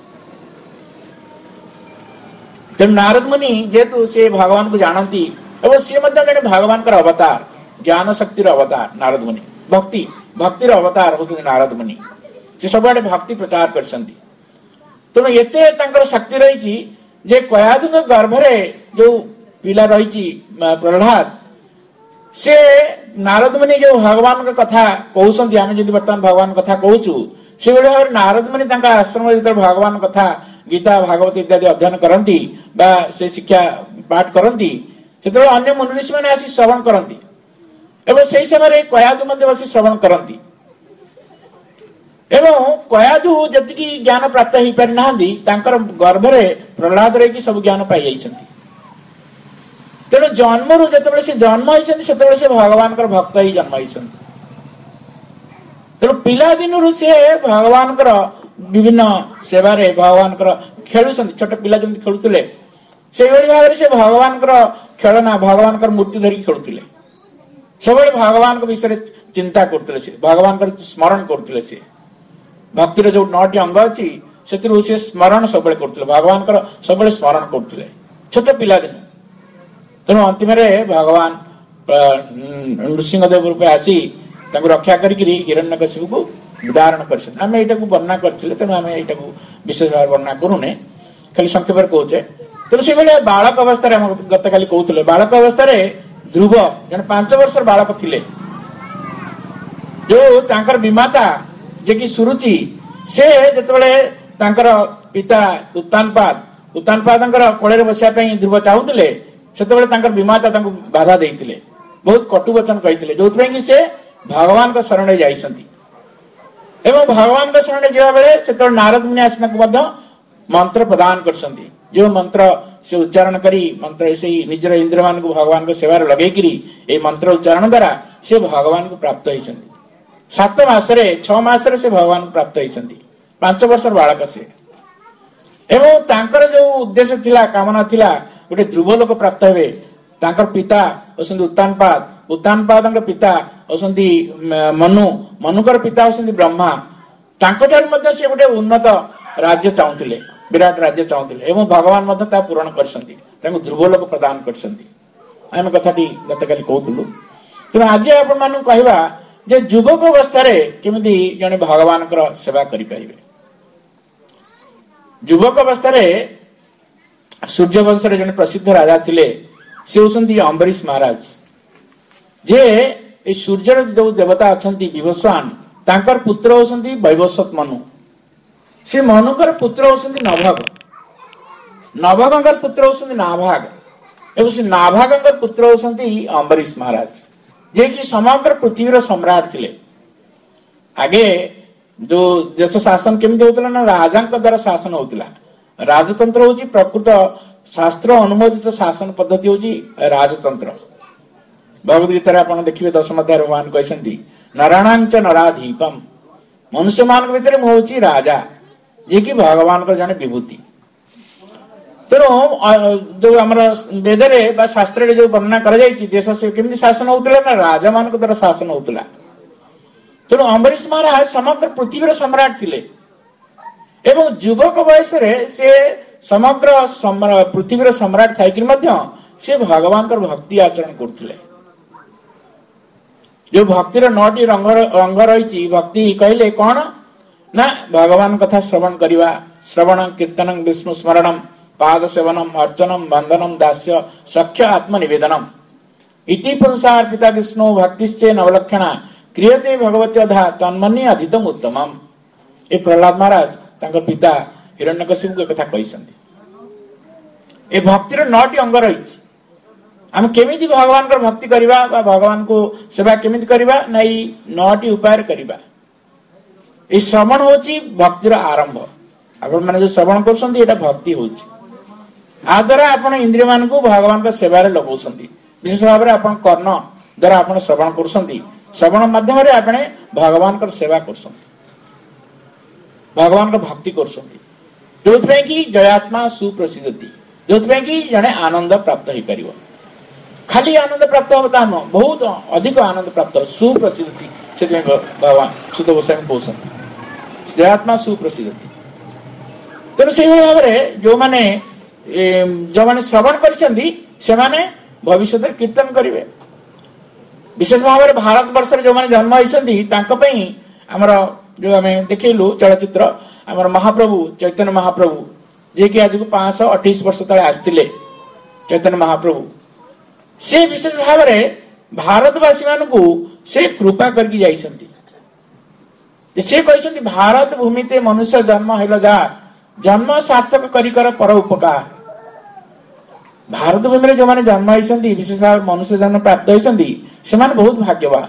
तेणु नारद मुनि जेहेतु से भगवान को जानती एवं सी भगवान अवतार ज्ञान शक्तिर अवतार नारद मुनि भक्तिर अवतार होते नारद मुनि से सब भक्ति प्रचार कर। तेणु एते शक्ति रही जे कयादु गर्भ रे जो पिला रही प्रहलाद से नारद मुनि जो भगवान का कथा कहते आम जब बर्तमान भगवान कथा कहूँ से भाव नारद मुनि आश्रम जो भगवान कथा गीता भागवत इत्यादि अध्ययन करती से शिक्षा पाठ करती से अन्य मुनि ऋषि मैंने आसी श्रवण करती एवं से समय कयादु बसी श्रवण करती एवं कयादु जी ज्ञान प्राप्त हो पारि ना गर्भ रे प्रहलाद रही सब ज्ञान पाई जाइछंती। तेणु जन्म जिते से जन्म होती से भगवान भक्त ही जन्म होती। तेणु पिला दिन से भगवान विभिन्न सेवा भगवान खेलुं छोट पिला जमी खेलुले से भाव से भगवान खेलना भगवान मूर्ति धरिक खेलुले सब भगवान विषय चिंता करते भगवान स्मरण करते से भक्तिर जो 9टी अंग अच्छी से स्मरण सब करते भगवान सब स्मरण करते छोट पिला दिन। तेणु अंतिम भगवान नृसिंहदेव रूप आसी रक्षा करी हिरण्यकशिपु को उदाहरण करम यहाँ वर्णना करते। तेणु आम यहाँ विशेष भाव वर्णना करूने खाली संक्षेप कहे। तेणु से भाई बालक अवस्था गत काली कहते बालक अवस्था ध्रुव जन 5 वर्ष बालक थिले जो विमाता जे कि सुरुचि से जिते पिता उत्तानपाद कोड़े बसापी ध्रुव चाहूले से विमाता बाधा देते बहुत कटु वचन कही जो कि से भगवान का शरण जाइछंती एवं भगवान का शरण जा बेले से नारद मुनि आसी मंत्र प्रदान करसंती। जो मंत्र से उच्चारण करी मंत्र से निजर इंद्र मान को भगवान को सेवा लगे मंत्र उच्चारण द्वारा से भगवान को प्राप्त होती। 7 मासरे 6 मासरे से भगवान को प्राप्त होती 5 वर्ष बालक से एवं तांकर जो उद्देश्य थिला कामना थिला गोटे ध्रुव लोक प्राप्त हे तांकर पिता होसंती उत्तानपाद पिता होसंती मनुकर पिता होसंती ब्रह्मा तांकर मध्ये से गोटे उन्नत राज्य चाहूले विराट राज्य चाहूले एवं भगवान मध्ये ता पूरण करसंती तांको ध्रुव लोक प्रदान करसंती। आम कथाटी गतकाली कहूलु। तेणु आज आपण मानू कहवा जे युवक अवस्था केमिति जने भगवान सेवा करि परिबे। युवक अवस्था सूर्यवंश जने प्रसिद्ध राजा थिले से होसंती अम्बरीश महाराज जे सूर्य जो देवता अछंती विवस्वान तांकर पुत्र होसंती वैवस्वत मनु से मनुकर पुत्र होसंती नभग नभगंगर पुत्र होउछन्ति नाभाग एवं से नाभागंगर पुत्र होउछन्ति अम्बरीश महाराज जे कि समग्र पृथ्वीर सम्राट थिले। आगे जो देश शासन केमिति होतला ना राजा द्वारा शासन होतला। राजतंत्र होची प्रकृत शास्त्र अनुमोदित शासन पद्धति होची राजतंत्र। भगवद गीता आपण देखिबे 10 अध्याय भगवान कहछन्ति नराणांच नराधीपम मनुष्य मान भीतर मु होची राजा जे कि भगवान को जाने विभूति। तेणु जो आम वेदरे बा शास्त्र जो वर्णना कर देश से केमती शासन होता ना राजा मान द्वारा शासन होता। तेणु अम्बरीश महाराज समग्र पृथ्वीर सम्राट थिले एवं युवक बयस से समग्र पृथ्वीर सम्राट थाइकि से भगवान भक्ति आचरण करथिले। जो भक्तिर 9टी रंग रही भक्ति कहले कौन ना भगवान कथा श्रवण करिवा श्रवण कीर्तन विष्णु स्मरणम पाद सेवनम अर्चनम बंधनम दास्य सख्य आत्मनिवेदनम इति पुंसार्पिता विष्णु भक्तिश्चे नवलक्षणा क्रियते भगवती अधा तन्मन्ये अधितम उत्तमम। ए प्रहलाद महाराज तांकर पिता हिरण्यकशिपु के कथा कहिसंती। ए भक्तिर 9टी अंग रही आम केमिति भगवान को भक्ति करिवा बा भगवान को सेवा केमिति करिवा ना 9टी उपाय करिवा। ए श्रवण होची भक्तिर आरंभ। आपण माने जो श्रवण करसंती एटा भक्ति होची। आ द्वारा आपण इंद्रिय मान को भगवान का सेवा रे लगौसंती। विशेष भाव में आपण कर्ण द्वारा आपण श्रवण करसंती। श्रवण माध्यम रे आपण भगवान का सेवा करसंती भगवान का भक्ति करसंती जोथबे कि जयात्मा सुप्रसिद्धति जोथबे कि जने आनंद प्राप्त होई परिवो। खाली आनंद प्राप्त होता न बहुत अधिक आनंद प्राप्त सुप्रसिद्धति से भगवान सुत गोस्वामी कहउछन जयात्मा सुप्रसिद्धति। तेणु से भाव में जो माने श्रवण करछन्ती से माने भविष्य कीर्तन करिवे। विशेष भाव में भारत वर्ष जो माने जन्म होइछन्ती तांको पई हमर जो हमें देखिलु चलचित्र हमर महाप्रभु चैतन्य महाप्रभु जे कि आज को 528 वर्ष तले आस्थिले चैतन्य महाप्रभु से विशेष भाव में भारतवासी मान को से कृपा करके जाइछन्ती। से कहछन्ती भारत भूमि ते मनुष्य जन्म हेलो जा जन्म सार्थक करिकर पर उपकार। भारत भूमि में जो माने जन्म होइछन्ती विशेष भाव मनुष्य जन्म प्राप्त होइछन्ती से माने बहुत भाग्यवान।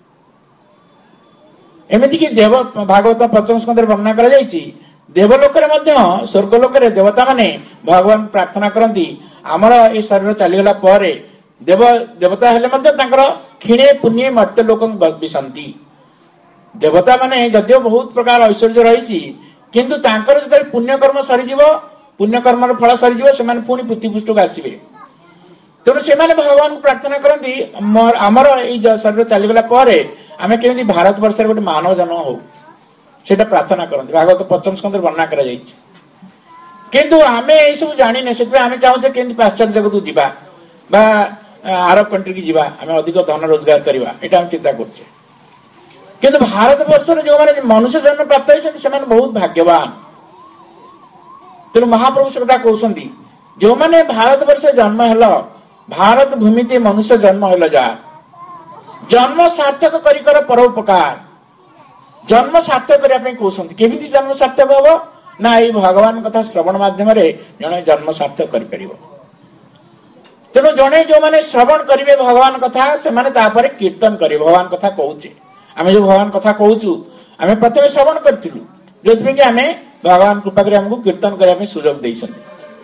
एमिति कि देव भागवत 5 स्कंदर वर्णना करा जायछि देवलोक रे मध्य स्वर्गलोक रे देवता माने भगवान प्रार्थना करंती हमर ए शरीर चली गला परे देवता हेले मध्य तांकर खिणे पुण्य मर्त्य लोकं बिसंती। देवता माने जदियो बहुत प्रकार ऐश्वर्य रहिछि किंतु तांकर जते पुण्य कर्म सरी जीवो पुण्य कर्मर फल सरी जीवो से माने पुनी पृथ्वी पृष्ठक आसीबे। तेणु से माने भगवान को प्रार्थना करंती हमर ए शरीर चली गला परे आमे केमिति भारत वर्ष रे गोटे मानव जन्म हो सेटा प्रार्थना करंती भागवत 5 स्कंदर वर्णना करा जायछि। किंतु आमे ए सब जानि ने सेते आमे चाहू जे केमिति पाश्चात्य जगत को जीवा बा अरब कंट्री की जीवा आमे अधिक धन रोजगार करबा एटा हम चिंता करछे। किंतु भारत वर्ष रे जो माने मनुष्य जन्म प्राप्त होइछन्ति से माने बहुत भाग्यवान। तेणु महाप्रभु से कथा कहउछन्ति जो माने भारत वर्ष जन्म हेलो भारत भूमि ते मनुष्य जन्म हेलो जा जन्म सार्थक करिकर परोपकार जन्म सार्थक करिया पे कहउछन्ति केमिति जन्म सार्थक होबो ना ए भगवान कथा श्रवण माध्यम रे जने जन्म सार्थक करि परिबो। तेणु जने जो माने श्रवण करिवे भगवान कथा से माने तापरे कीर्तन करिवे भगवान कथा कहउचे आमे जो भगवान कथा कहउचु आमे प्रथमे श्रवण करथिलु जोथबे कि आमे भगवान कृपा करी हमको कीर्तन करिया पे सुयोग दैछन्ति।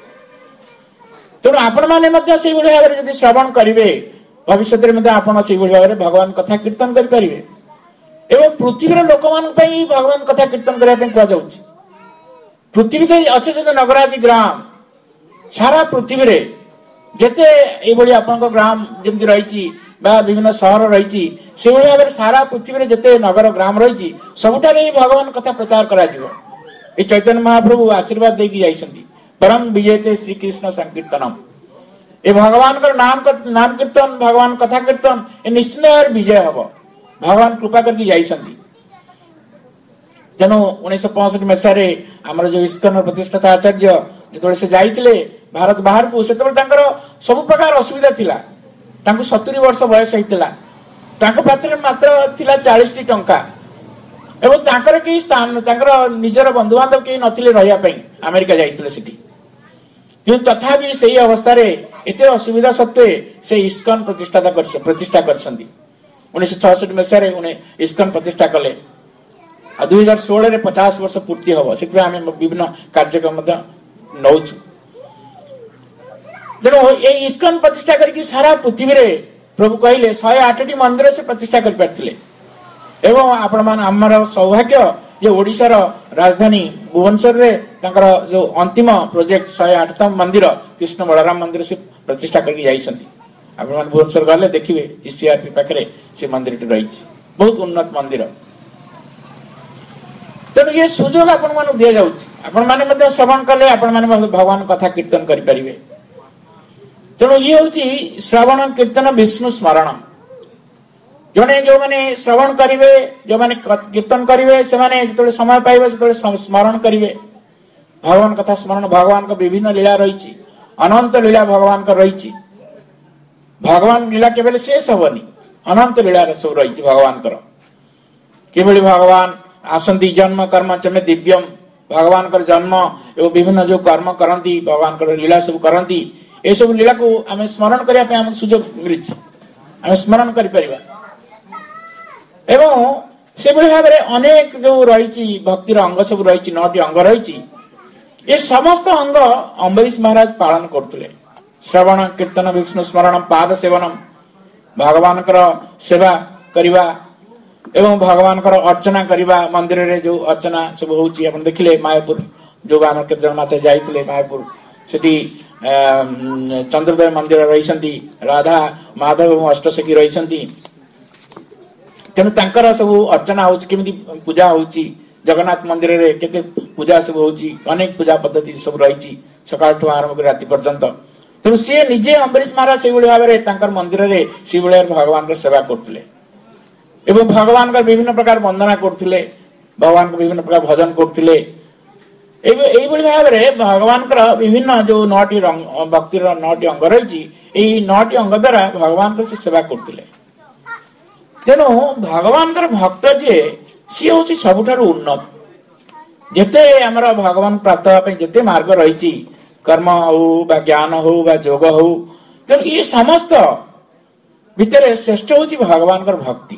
तेणु आपण माने मध्य सेहि भली भाबरे यदि श्रवण करिवे भविष्य रे मध्य आपण सेहि भली भाबरे भगवान कथा कीर्तन करि परिवे एवं पृथ्वीर लोक मान पई भगवान कथा कीर्तन करिया पे कहआ जाउछि। पृथ्वी ते अच्छे से नगरादि ग्राम सारा पृथ्वी रे जेते ए भली आपण ग्राम जेमति रहिछि बा विभिन्न शहर रहिछि से भली भाबरे सारा पृथ्वी रे जेते नगर ग्राम रहिछि सबुठारे भगवान कथा प्रचार करा दिबो। ए चैतन्य महाप्रभु आशीर्वाद देकी जाइछन्ति परम विजयते श्री कृष्ण संकीर्तनम ए भगवान का नाम कीर्तन भगवान कथा कीर्तन ए निश्चय विजय हबो भगवान कृपा करके जाइछन्ति। तेणु 1965 मसीह आमर जो इस्कन प्रतिष्ठाता आचार्य जो से जाइतिले भारत बाहर को से सब प्रकार असुविधा थिला 70 वर्ष बयस होइतिला पात्र मात्र थिला 40 टंका एवं तांकर की स्थान तांकर निजर बंधु बांधव के नथिले रहिया पई अमेरिका जाइतिले सिटी କିନ୍ତୁ ତଥାପି ସେଇ ଅବସ୍ଥାରେ ଏତେ ଅସୁବିଧା ସତ୍ତ୍ୱେ ସେ ଇସ୍କନ ପ୍ରତିଷ୍ଠା କରିଛନ୍ତି। 1966 ମସିହାରେ ଇସ୍କନ ପ୍ରତିଷ୍ଠା କଲେ। ଆଉ 2016ରେ 50 ବର୍ଷ ପୂର୍ତ୍ତି ହବ। ସେଥିପାଇଁ ଆମେ ବିଭିନ୍ନ କାର୍ଯ୍ୟକ୍ରମ ମଧ୍ୟ ନଉଛୁ। ତେଣୁ ଏଇ ଇସ୍କନ ପ୍ରତିଷ୍ଠା କରିକି ସାରା ପୃଥିବୀରେ ପ୍ରଭୁ କହିଲେ 108ଟି ମନ୍ଦିର ସେ ପ୍ରତିଷ୍ଠା କରିପାରିଥିଲେ। ଏବଂ ଆମର ସୌଭାଗ୍ୟ ଯେ ଓଡ଼ିଶାର ରାଜଧାନୀ ଭୁବନେଶ୍ୱରରେ ତାଙ୍କର ଯୋଉ ଅନ୍ତିମ ପ୍ରୋଜେକ୍ଟ 108ତମ ମନ୍ଦିର କୃଷ୍ଣ ବଳରାମ ମନ୍ଦିର ସେ ପ୍ରତିଷ୍ଠା କରିକି ଯାଇଛନ୍ତି। ଆପଣମାନେ ଭୁବନେଶ୍ୱର ଗଲେ ଦେଖିବେ ଇସିଆରପି ପାଖରେ ସେ ମନ୍ଦିରଟି ରହିଛି, ବହୁତ ଉନ୍ନତ ମନ୍ଦିର। ତେଣୁ ଏ ସୁଯୋଗ ଆପଣମାନଙ୍କୁ ଦିଆଯାଉଛି, ଆପଣମାନେ ମଧ୍ୟ ଶ୍ରବଣ କଲେ ଆପଣମାନେ ଭଗବାନଙ୍କ କଥା କୀର୍ତ୍ତନ କରିପାରିବେ। ତେଣୁ ଇଏ ହଉଛି ଶ୍ରବଣ କୀର୍ତ୍ତନ ବିଷ୍ଣୁ ସ୍ମରଣ। ଯୋଉମାନେ ଶ୍ରବଣ କରିବେ, ଯୋଉମାନେ କୀର୍ତ୍ତନ କରିବେ, ସେମାନେ ଯେତେବେଳେ ସମୟ ପାଇବେ ସେତେବେଳେ ସ୍ମରଣ କରିବେ ଭଗବାନ କଥା ସ୍ମରଣ। ଭଗବାନଙ୍କ ବିଭିନ୍ନ ଲୀଳା ରହିଛି, ଅନନ୍ତ ଲୀଳା ଭଗବାନଙ୍କ ରହିଛି। ଭଗବାନ ଲୀଳା କେବେ ଶେଷ ହବନି, ଅନନ୍ତ ଲୀଳା ସବୁ ରହିଛି ଭଗବାନଙ୍କର। କିଭଳି ଭଗବାନ ଆସନ୍ତି, ଜନ୍ମ କର୍ମ ଚମେ ଦିବ୍ୟମ୍, ଭଗବାନଙ୍କର ଜନ୍ମ ଏବଂ ବିଭିନ୍ନ ଯୋଉ କର୍ମ କରନ୍ତି, ଭଗବାନଙ୍କର ଲୀଳା ସବୁ କରନ୍ତି, ଏସବୁ ଲୀଳାକୁ ଆମେ ସ୍ମରଣ କରିବା ପାଇଁ ଆମକୁ ସୁଯୋଗ ମିଳିଛି, ଆମେ ସ୍ମରଣ କରିପାରିବା। ଏବଂ ସେଭଳି ଭାବରେ ଅନେକ ଯୋଉ ରହିଛି ଭକ୍ତିର ଅଙ୍ଗ ସବୁ ରହିଛି, 9ଟି ଅଙ୍ଗ ରହିଛି। ଏ ସମସ୍ତ ଅଙ୍ଗ ଅମ୍ବରୀଶ ମହାରାଜ ପାଳନ କରୁଥିଲେ। ଶ୍ରବଣ କୀର୍ତ୍ତନ ବିଷ୍ଣୁ ସ୍ମରଣ ପାଦ ସେବନ, ଭଗବାନଙ୍କର ସେବା କରିବା ଏବଂ ଭଗବାନଙ୍କର ଅର୍ଚ୍ଚନା କରିବା। ମନ୍ଦିରରେ ଯୋଉ ଅର୍ଚ୍ଚନା ସବୁ ହଉଛି ଆପଣ ଦେଖିଲେ, ମାୟାପୁର ଯୋଉ ଆମର କେତେ ଜଣ ମାତା ଯାଇଥିଲେ ମାୟାପୁର, ସେଠି ଚନ୍ଦ୍ରଦେବ ମନ୍ଦିର ରହିଛନ୍ତି, ରାଧା ମାଧବ ଏବଂ ଅଷ୍ଟସଖୀ ରହିଛନ୍ତି। ତେଣୁ ତାଙ୍କର ସବୁ ଅର୍ଚ୍ଚନା ହଉଛି, କେମିତି ପୂଜା ହଉଛି, ଜଗନ୍ନାଥ ମନ୍ଦିରରେ କେତେ ପୂଜା ସବୁ ହଉଛି, ଅନେକ ପୂଜା ପଦ୍ଧତି ସବୁ ରହିଛି ସକାଳଠୁ ଆରମ୍ଭ କରି ରାତି ପର୍ଯ୍ୟନ୍ତ। ତେଣୁ ସିଏ ନିଜେ ଅମ୍ବରୀଶ ମହାରାଜ ସେଇଭଳି ଭାବରେ ତାଙ୍କର ମନ୍ଦିରରେ ସେଇଭଳି ଭଗବାନଙ୍କର ସେବା କରୁଥିଲେ ଏବଂ ଭଗବାନଙ୍କର ବିଭିନ୍ନ ପ୍ରକାର ବନ୍ଦନା କରୁଥିଲେ, ଭଗବାନଙ୍କ ବିଭିନ୍ନ ପ୍ରକାର ଭଜନ କରୁଥିଲେ। এইଭଳି ଭାବରେ ଭଗବାନଙ୍କର ବିଭିନ୍ନ ଯୋଉ 9ଟି ଭକ୍ତିର 9ଟି ଅଙ୍ଗ ରହିଛି, ଏଇ 9ଟି ଅଙ୍ଗ ଦ୍ୱାରା ଭଗବାନଙ୍କର ସେ ସେବା କରୁଥିଲେ। ତେଣୁ ଭଗବାନଙ୍କର ଭକ୍ତ ଯିଏ, ସିଏ ହଉଛି ସବୁଠାରୁ ଉନ୍ନତ। ଯେତେ ଆମର ଭଗବାନ ପ୍ରାପ୍ତ ହେବା ପାଇଁ ଯେତେ ମାର୍ଗ ରହିଛି, କର୍ମ ହଉ ବା ଜ୍ଞାନ ହଉ ବା ଯୋଗ ହଉ, ତେଣୁ ଏ ସମସ୍ତ ଭିତରେ ଶ୍ରେଷ୍ଠ ହଉଛି ଭଗବାନଙ୍କର ଭକ୍ତି।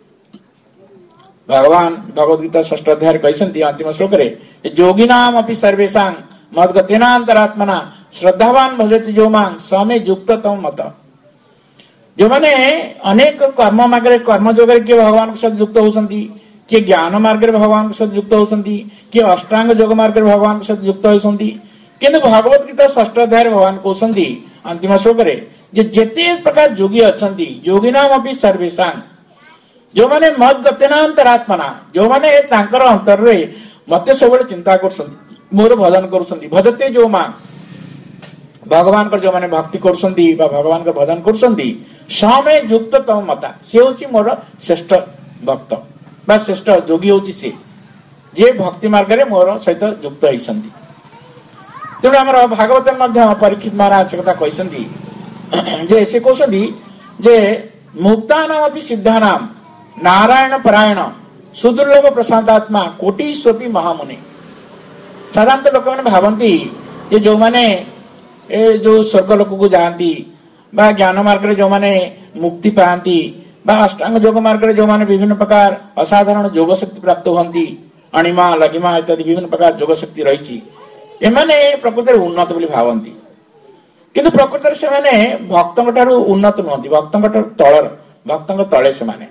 ଭଗବାନ ଭଗବତ ଗୀତା 6ଠ ଅଧ୍ୟାୟରେ କହିଛନ୍ତି ଅନ୍ତିମ ଶ୍ଲୋକରେ, ଯୋଗିନାମ ଅପି ସର୍ବେଷାଂ ମଦ୍ଗତେନାନ୍ତରାତ୍ମନା ଶ୍ରଦ୍ଧାବାନ ଭଜତି ଯୋମାଂ ସମେ ଯୁକ୍ତ ତମ ମତ। ଯୋଉମାନେ ଅନେକ କର୍ମ ମାର୍ଗରେ କର୍ମ ଯୋଗରେ କିଏ ଭଗବାନଙ୍କ ସହିତ ଯୁକ୍ତ ହଉଛନ୍ତି, କିଏ ଜ୍ଞାନ ମାର୍ଗରେ ଭଗବାନଙ୍କ ସହିତ ଯୁକ୍ତ ହଉଛନ୍ତି, କିଏ ଅଷ୍ଟାଙ୍ଗ ଯୋଗ ମାର୍ଗରେ ଭଗବାନଙ୍କ ସହିତ ଯୁକ୍ତ ହଉଛନ୍ତି। କିନ୍ତୁ ଭଗବତ ଗୀତା 6ଠ ଅଧ୍ୟାୟରେ ଭଗବାନ କହୁଛନ୍ତି ଅନ୍ତିମ ଶ୍ଲୋକରେ ଯେ ଯେତେ ପ୍ରକାର ଯୋଗୀ ଅଛନ୍ତି, ଯୋଗିନାମ ଅପି ସର୍ବେଷାଂ, ଯୋଉମାନେ ମଦ୍ଗତେନାନ୍ତରାତ୍ମନା, ଯୋଉମାନେ ତାଙ୍କର ଅନ୍ତରରେ ମତେ ସବୁବେଳେ ଚିନ୍ତା କରୁଛନ୍ତି, ମୋର ଭଜନ କରୁଛନ୍ତି, ଭଜତେ ଯୋମାଂ, ଭଗବାନଙ୍କର ଯୋଉମାନେ ଭକ୍ତି କରୁଛନ୍ତି ବା ଭଗବାନଙ୍କ ଭଜନ କରୁଛନ୍ତି, ସମେ ଯୁକ୍ତ ତମ ମତା, ସେ ହଉଛି ମୋର ଶ୍ରେଷ୍ଠ ଭକ୍ତ ବା ଶ୍ରେଷ୍ଠ ଯୋଗୀ ହଉଛି ସେ, ଯିଏ ଭକ୍ତି ମାର୍ଗରେ ମୋର ସହିତ ଯୁକ୍ତ ହେଇଛନ୍ତି। ତେଣୁ ଆମର ଭାଗବତ ମଧ୍ୟ ପରୀକ୍ଷିତ ମହାରାଜ ସେ କଥା କହିଛନ୍ତି ଯେ ସେ କହୁଛନ୍ତି ଯେ ମୁକ୍ତାନାମ ଅପି ସିଦ୍ଧାନାମ ନାରାୟଣ ପରାୟଣ ସୁଦୁର୍ଲଭ ପ୍ରଶାନ୍ତାତ୍ମା କୋଟିସ୍ୱପି ମହାମୁନି। ସାଧାରଣତଃ ଲୋକମାନେ ଭାବନ୍ତି ଯେ ଯୋଉମାନେ ଏ ଯୋଉ ସ୍ୱର୍ଗ ଲୋକକୁ ଯାଆନ୍ତି ବା ଜ୍ଞାନ ମାର୍ଗରେ ଯୋଉମାନେ ମୁକ୍ତି ପାଆନ୍ତି ବା ଅଷ୍ଟାଙ୍ଗ ଯୋଗ ମାର୍ଗରେ ଯୋଉମାନେ ବିଭିନ୍ନ ପ୍ରକାର ଅସାଧାରଣ ଯୋଗ ଶକ୍ତି ପ୍ରାପ୍ତ ହୁଅନ୍ତି, ଅଣିମା ଲଘିମା ଇତ୍ୟାଦି ବିଭିନ୍ନ ପ୍ରକାର ଯୋଗ ଶକ୍ତି ରହିଛି, ଏମାନେ ପ୍ରକୃତରେ ଉନ୍ନତ ବୋଲି ଭାବନ୍ତି। କିନ୍ତୁ ପ୍ରକୃତରେ ସେମାନେ ଭକ୍ତଙ୍କ ଠାରୁ ଉନ୍ନତ ନୁହନ୍ତି, ଭକ୍ତଙ୍କ ତଳେ ସେମାନେ।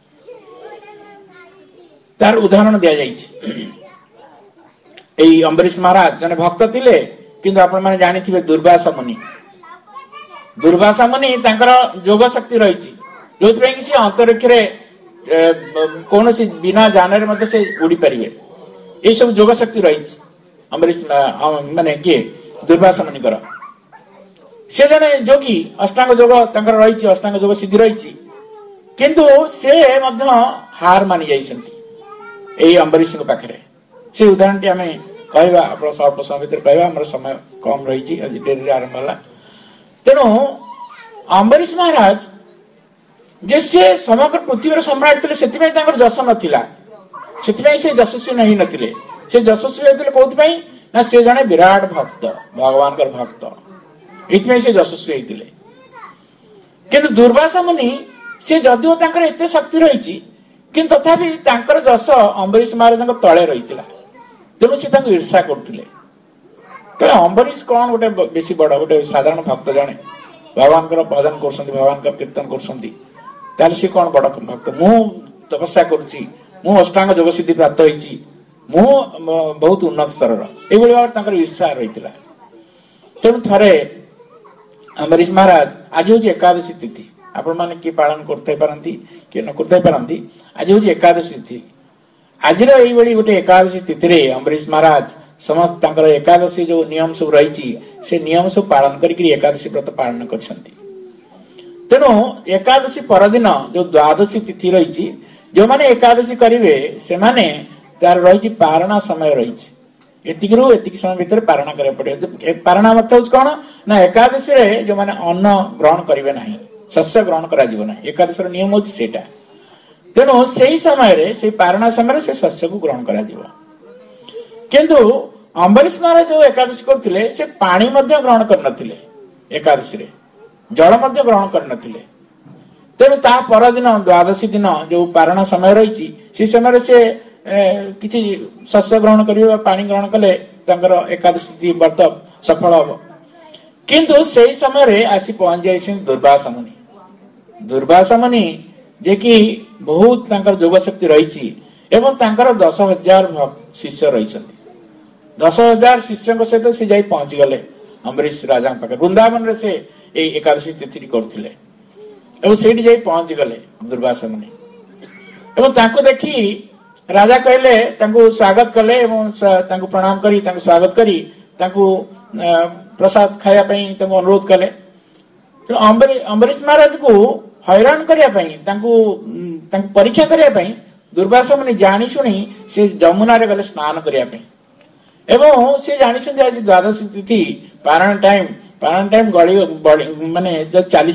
ତାର ଉଦାହରଣ ଦିଆଯାଇଛି। ଏଇ ଅମ୍ବରୀଶ ମହାରାଜ ଜଣେ ଭକ୍ତ ଥିଲେ, କିନ୍ତୁ ଆପଣ ମାନେ ଜାଣିଥିବେ ଦୁର୍ବାସା ମୁନି। ଦୁର୍ବାସା ମୁନି ତାଙ୍କର ଯୋଗ ଶକ୍ତି ରହିଛି, ଯୋଉଥିପାଇଁ କି ସେ ଅନ୍ତରିକ୍ଷରେ କୌଣସି ବିନା ଯାନରେ ମଧ୍ୟ ସେ ଉଡି ପାରିବେ। ଏଇ ସବୁ ଯୋଗ ଶକ୍ତି ରହିଛି ଅମ୍ବରୀଶ ମାନେ କିଏ ଦୁର୍ବାସା ମୁନିଙ୍କର। ସେ ଜଣେ ଯୋଗୀ, ଅଷ୍ଟାଙ୍ଗ ଯୋଗ ତାଙ୍କର ରହିଛି, ଅଷ୍ଟାଙ୍ଗ ଯୋଗ ସିଦ୍ଧି ରହିଛି, କିନ୍ତୁ ସେ ମଧ୍ୟ ହାର ମାନି ଯାଇଛନ୍ତି ଏଇ ଅମ୍ବରୀଶଙ୍କ ପାଖରେ। ସେ ଉଦାହରଣଟି ଆମେ କହିବା ଆପଣ ସ୍ୱଳ୍ପ ସମୟ ଭିତରେ କହିବା, ଆମର ସମୟ କମ ରହିଛି, ଆଜି ଡେରିରେ ଆରମ୍ଭ ହେଲା। ତେଣୁ ଅମ୍ବରୀଶ ମହାରାଜ ଯେ ସେ ସମଗ୍ର ପୃଥିବୀର ସମ୍ରାଟ ଥିଲେ, ସେଥିପାଇଁ ତାଙ୍କର ଯଶ ନଥିଲା, ସେଥିପାଇଁ ସେ ଯଶସ୍ୱୀ ହେଇନଥିଲେ। ସେ ଯଶସ୍ୱୀ ହେଇଥିଲେ କୋଉଥିପାଇଁ? ना से जड़े विराट भक्त भगवान भक्त ये से यशस्वी होते किंतु दुर्वासा मुनि से जदिओ एत शक्ति रही कि तथापि जश अम्बरीश महाराज तले रही तेणु से ईर्षा करते अम्बरीश कौन गोटे बेसी बड़ गोटे साधारण भक्त जड़े भगवान भजन कर भगवान कीर्तन कर सी कौन बड़ भक्त मु तपस्या करुँ अष्टांग जोग सिद्धि प्राप्त होती बहुत उन्नत स्तर ये भाव ईर्षा रही तेणु थे अम्बरीश महाराज आज हूँ एकादशी तिथि आपण मैंने किए पालन करते किए न करते आज हूँ एकादशी तिथि आज गोटे एकादशी तिथि अम्बरीश महाराज समस्त एकादशी जो नियम सब रही से नियम सब पालन करके एकादशी व्रत पालन कर तेणु एकादशी परदिन जो द्वादशी तिथि रही जो मैंने एकादशी करेंगे से माने तार रही पारणा समय रही एतिक रू एतिक समय भितर पारणा करा पड़े पारणा मतलब कौन ना एकादशी रे जो मैंने अन्न ग्रहण करेंगे ना शस्य ग्रहण करा एकादशी नियम हूँ सेटा तेणु से समय रे से पारणा समय से शस्य को ग्रहण करा किंतु अम्बरीश महाराज जो एकादशी करते से पानी ग्रहण करनथिले एकादशी रे जल ग्रहण करनथिले तेणु ता परदिन द्वादशी दिन जो पारणा समय रही से समय से किसी शस्य ग्रहण करेंगे पानी ग्रहण कले एकादशी व्रत सफल हम किंतु से समय रे आसी पहुंच जाए दुर्वासा मुनि जे कि बहुत जोग शक्ति रही एवं 10,000 शिष्य रही 10,000 शिष्यों सहित से जाई पहुंची गले अम्बरीश राजा पाखे वृंदावन रे से एकादशी तिथि करथिले एवं से पहुंची गले दुर्वासा मुनि एवं तांको देखी राजा कहले स्वागत कले प्रणाम करी स्वागत करी प्रसाद खाया अनुरोध कले अम्बरीश महाराज को हैरान करने परीक्षा करने दुर्वासा मुनि जानी शुणी से जमुना रे गले स्नान करने एवं से जानी आज द्वादशी तिथि पारण टाइम गड़ी माने जब चली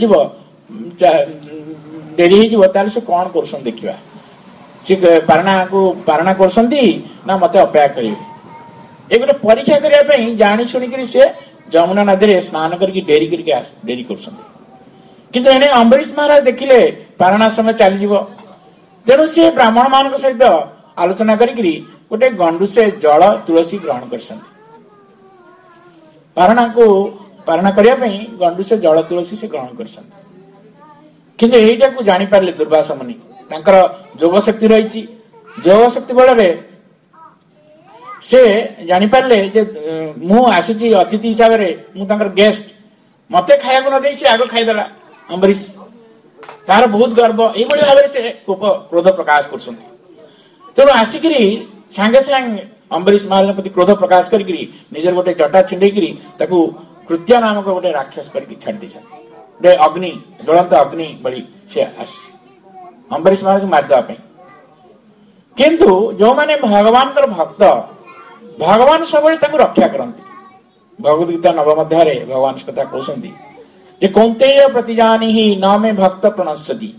डेरी हो से कौन कर देखा सी पारणा कर मत अपेक्षा करेंगे ये गोटे परीक्षा करने जानी शुणिक से जमुना नदी में स्नान करके डेरी कर अम्बरीश महाराज देखिले पारणा समय चली तेणु सी ब्राह्मण मान सहित आलोचना करी गोटे गंडुसे जल तुलसी ग्रहण कर पारणा करने गंडुसे जल तुलसी से ग्रहण कर यहीटा को जापारे दुर्वासा मुनि जोग शक्ति रही जोग शक्ति बल से जापारे मु आसी अतिथि हिसाब से गेस्ट मत खाया न दे आग खाईदेला अम्बरीश तार बहुत गर्व ये भाव से कोप क्रोध प्रकाश कर तेणु आसिक सांगे सांगे अम्बरीश महाराज प्रति क्रोध प्रकाश करी निजर गोटे जटा छिंडेकी कृत्या नामक गोटे राक्षस करके छाड़ी गोटे अग्नि ज्वलंत अग्नि बड़ी से आस अम्बरीश महाराज को मारिदेवाई किंतु जो माने भगवान भक्त भगवान सब रक्षा करती भगवद गीता नवम अध्याय भगवान कथा कहते कौंतेय प्रतिजानी ही न में भक्त प्रणश्यति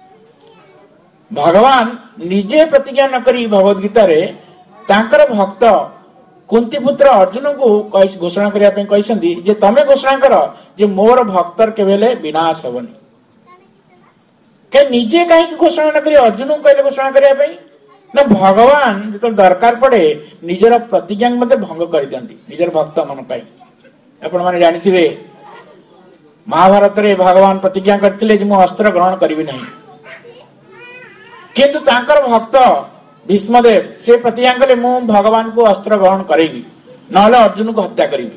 भगवान निजे प्रतिज्ञा न करी भगवद गीता रे तांकर भक्त कुंती पुत्र अर्जुन को घोषणा करने कहते जे तमे घोषणा कर जे मोर भक्तर केवेले विनाश हेबनी के निजे कहीं घोषणा न करी अर्जुन को कहले घोषणा करने ना भगवान जो दरकार पड़े निजर प्रतिज्ञा मत भंग कर दियंती निजर भक्त मन पाई आपण माने जानिथिबे महाभारत रे भगवान प्रतिज्ञा करथिले जे मु अस्त्र ग्रहण करिवि नहीं किंतु तांकर भक्त भीष्मदेव से प्रतिज्ञा कले मु भगवान को अस्त्र ग्रहण करेगी नहले अर्जुन को हत्या करेगी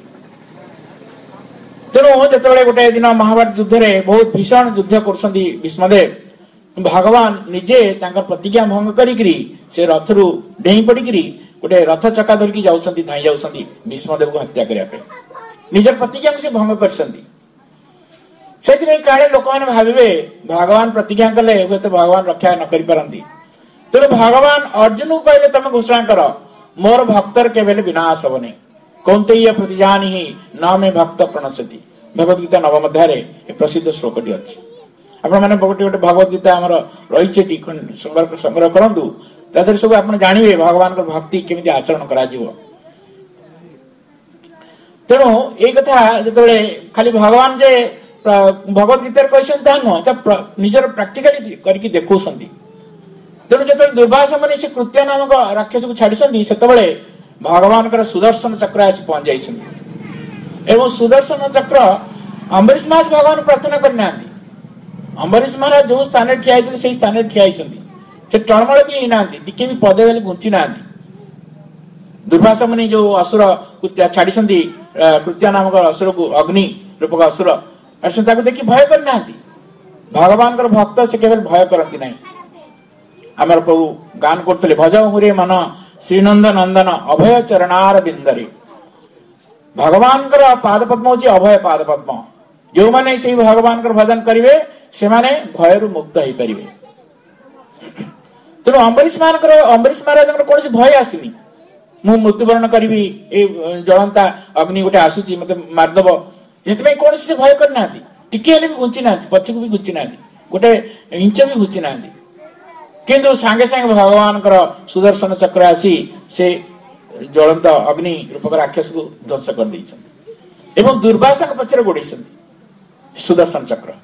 तेणु जो गोटे दिन महाभारत युद्ध रे बहुत भीषण युद्ध करछंती भीष्मदेव भगवान निजे प्रतिज्ञा भंग करी से रथरू डेई पड़ी गोटे रथ चका धरिकी जाउछंती धाई जाउछंती भीष्मदेव को हत्या करने निजर प्रतिज्ञा को से भंग करछंती से काले लोक मैंने भावे भगवान प्रतिज्ञा कले हुए तो भगवान रक्षा न करि परंती तेणु भगवान अर्जुन को कहले तमे घोषणा कर मोर भक्तर केवल विनाश हेबनी कौंतेय प्रतिजानी ही न में भक्त प्रणश्यति भगवद गीता नवम अध्याय प्रसिद्ध श्लोकटी अच्छी आपण मैंने गोटे गोटे भगवद गीता आमर रही संग्रह करूँ सब आप जानवे भगवान भक्ति केमी आचरण कर तेणु ये कथा जो खाली भगवान जे भगवत गीतार कहते नुह निजर प्राक्टिकाली करके देखौଛନ୍ତି। तेणु जो दुर्वासा मुनि से कृत्या नामक राक्षस को छाड़ी से भगवान सुदर्शन चक्र आसी पहुंच जाइछन्ति एवं सुदर्शन चक्र अम्बरीश महाराज भगवान प्रार्थना करना। अम्बरीश महाराज जो स्थान ठिया से स्थान ठिया से टणमल भी होना टिके भी पदे बेले घुंची ना। दुर्वासा मुनि जो असुर छाड़ी कृत्या नामक असुर को अग्नि रूपक असुर देखी भय करना। भगवान भक्त से केवल भय करती नहीं। आमर प्रभु गान करते भज हुरे मन श्रीनंद नंदन अभय चरणार बिंदरे। भगवान पाद पद्म हूँ अभय पाद पद्म। जो माने से भगवान भजन करेंगे से माने भय मुक्त हो पारे। तेणु अम्बरीश महाराज कौन से भय आसनी मु मृत्युवरण करी जलंता अग्नि गोटे आसूची मत मारदेव ये कौन से भय करना टिके भी घुंची ना पछक भी घुंची ना गोटे इंच भी घुंची ना किंतु सांगे सांगे भगवान सुदर्शन चक्र आसी से ज्वलंत अग्नि रूपक राक्षस को ध्वंस कर देइछन्ति एवं दुर्वासा पछरे गोड़े सुदर्शन चक्र।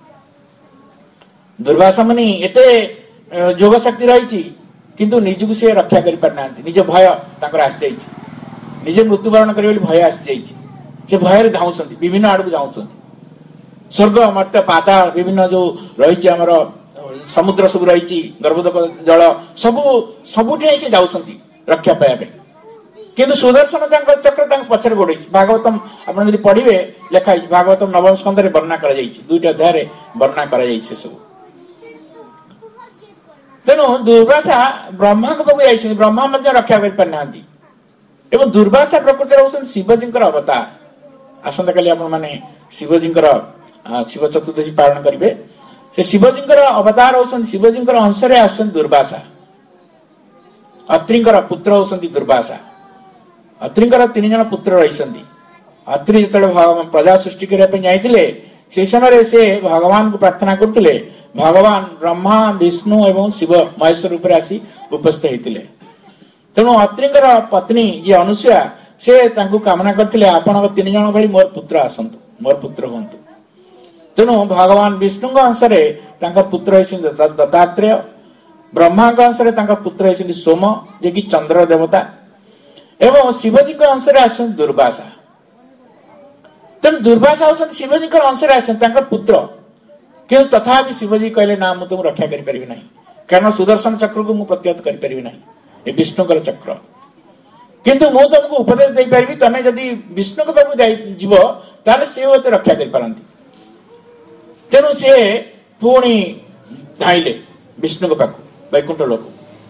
दुर्वासा मुनि एते जोग शक्ति रही किंतु निजକୁ से रक्षा कर पारना निज भय ताकर आसी जाइछि निजे मृत्युवरण करिवे भय आसी जाइछि से भय रे धाउछन्ति विभिन्न आड़ को जाउछन्ति स्वर्ग मर्त्य पाताल विभिन्न जो रही हमर समुद्र सब रही गर्भोदक जल सबु सबुठे से जाउछन्ति रक्षा पाया किंतु सुदर्शन चक्र पछरे गोड़े भागवतम आपण यदि पढ़िबे लेखा भागवतम नवम स्कंद रे वर्णना करा जाइछि दुईटा अध्याय रे वर्णना करा जाइछि सब। तेणु दुर्वासा ब्रह्मा को पाखु जाइछन्ति ब्रह्मा मध्य रक्षा कर पारना एवं दुर्वासा प्रकृति होउछन शिवजी अवतार। आसंता काली आपण माने शिवजी शिव चतुर्दशी पालन करिवे से शिवजी अवतार होउछन शिवजी अंश रे आछन दुर्वासा। अत्रि पुत्र होउछन्ति दुर्वासा। अत्रि 3 जन पुत्र रही। अत्रि जो प्रजा सृष्टि करने से समय से भगवान को प्रार्थना करते भगवान ब्रह्मा विष्णु एवं शिव महेश्वर रूप आसी उपस्थित होते। तेणु अत्रि पत्नी जी अनुसुया से कामना करते आपण 3 जन भाई मोर पुत्र आसतु मोर पुत्र हूँ। तेणु भगवान विष्णु अंश पुत्र दत्तात्रेय ब्रह्मा अंश पुत्र होती सोम जे कि चंद्र देवता एवं शिवजी अंश आस दुर्वासा। तेणु दुर्वासा होती शिवजी अंश आस पुत्र कि तथा शिवजी कहले ना मुझे तुम रक्षा करें ना कारण सुदर्शन चक्र को मुझे प्रत्याहत करें ना ये विष्णुकर चक्र किंतु मु तुमको उपदेश दे पारि तमें जदि विष्णु के पाखु जीव ताले से होते रक्षा कर पारंती। तेणु से पुणी धाइले विष्णु के पाखु वैकुंठ लोक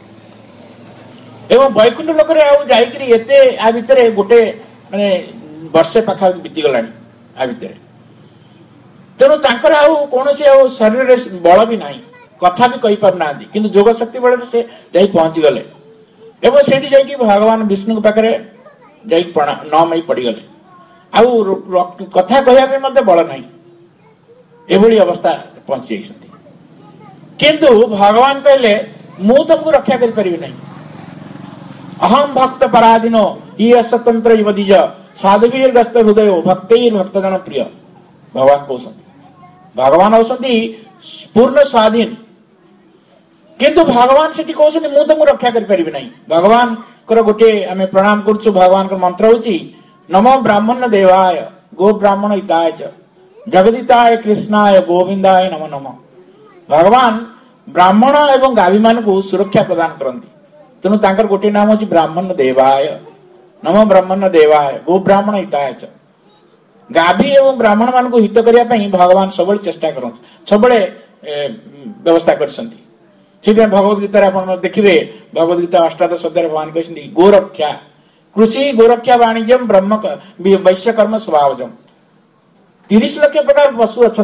एवं वैकुंठ लोक एते आ भितर गोटे माने वर्षे पाखा बीती गलानी आ भितर। तेणु तांकर कौन से शरीर में बल भी नहीं कथा भी कही पार ना किंतु जोग शक्ति बल से जाई पहुंची गले एवं से जाकि भगवान विष्णु के पाखे नई पड़गले आउ कथा कहवाई बल ना एभली अवस्था पहुंची जाइछन्ति। किंतु भगवान कहले मु तुमको रक्षा कर पारिबि नहीं अहम भक्त पराधीनो ये स्वतंत्र युवतीज साधुवीर ग्रस्त हृदय भक्तिर भक्तजन प्रिय। भगवान कहते भगवान होती पूर्ण स्वाधीन किंतु भगवान से कहते मु तुमको रक्षा कर पारिबि नहीं। भगवान गोटे आम प्रणाम करुछु भगवान मंत्र होची नमो ब्राह्मण देवाय गो ब्राह्मण हिताय च जगदिताय कृष्णाय गोविंदाय नमो नमः। भगवान ब्राह्मण एवं गावी मान को सुरक्षा प्रदान करती तेणु तांकर गोटे नाम होची ब्राह्मण देवाय नमो ब्राह्मण देवाय गो ब्राह्मण हिताय च। गाभी एवं ब्राह्मण मान को हित करिया पई भगवान सब चेष्टा करते सब व्यवस्था करछन्ति। भगवद गीता आप देखिए भगवद गीता अष्टादश अध्याय भगवान कहते गोरक्षा कृषि गोरक्षा वाणिज्यम ब्रह्म वैश्यकर्म स्वभावजम 30 लाख प्रकार पशु अच्छा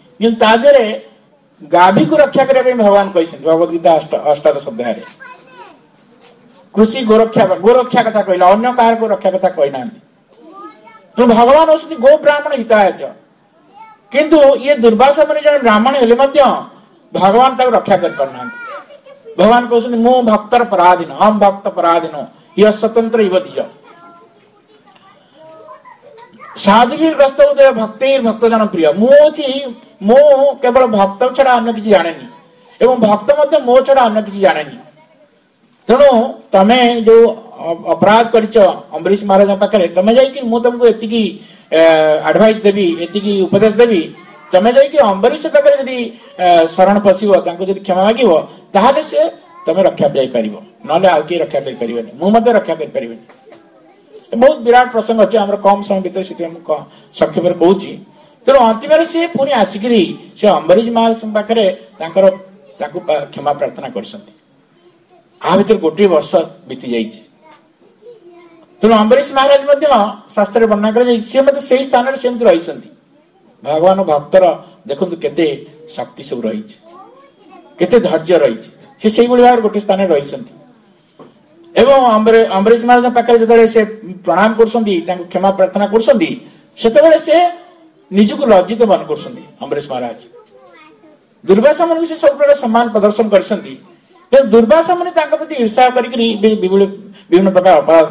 गाभी को रक्षा करने भगवान कहते भगवद गीता अष्टादश अध्याय कृषि गोरक्षा कथा कहले अन्य कार को रक्षा कथा कहना तो भगवान होती गो ब्राह्मण हिताय किंतु ये दुर्वासा मुनि जन ब्राह्मण हेले भगवान ताको रक्षा कर पारना। भगवान कहते मु भक्तर पराधीन हम भक्त पराधीन यह स्वतंत्र युवतीज साधुग्रस्त उदय भक्तिर भक्त जन प्रिय मु केवल भक्त छड़ा अन्य किसी जाने एवं भक्त मध्य मो छड़ा अन्य किसी जाने तेणु तमे जो अपराध कर अम्बरीश महाराज पाखे तमे जाकि मु तुमको एति एडवाइस देवी एति उपदेश देवी तमे जाकि अम्बरीश पाखे जदि शरण पशिब जदि क्षमा मागिब ताहले से तमे रक्षा पाई पारिबो नले आउ के रक्षा पाई परिबनी मु मते रक्षा पाई परिबनी। बहुत विराट प्रसंग अच्छे आम कम समय भर से संक्षेप कहूँ तेणु अंतिम सी पुणी आसिकी से अम्बरीश महाराज पाखे क्षमा प्रार्थना कर भर गोटे वर्ष बीती जाइए तेणु अम्बरीश महाराज शास्त्र वर्णना कर स्थान सेमती रही भगवान भक्तर देखु केते शक्ति सब रही केते धैर्य रही से भाव गोटे स्थान रही एवं अम्बरीश महाराज पाखे जो से प्रणाम कर क्षमा प्रार्थना कर से निजक लज्जित मन कर अम्बरीश महाराज दुर्वासा मन से सब प्रकार सम्मान प्रदर्शन कर दुर्वासा मन प्रति ईर्षा कर विभिन्न प्रकार अपराध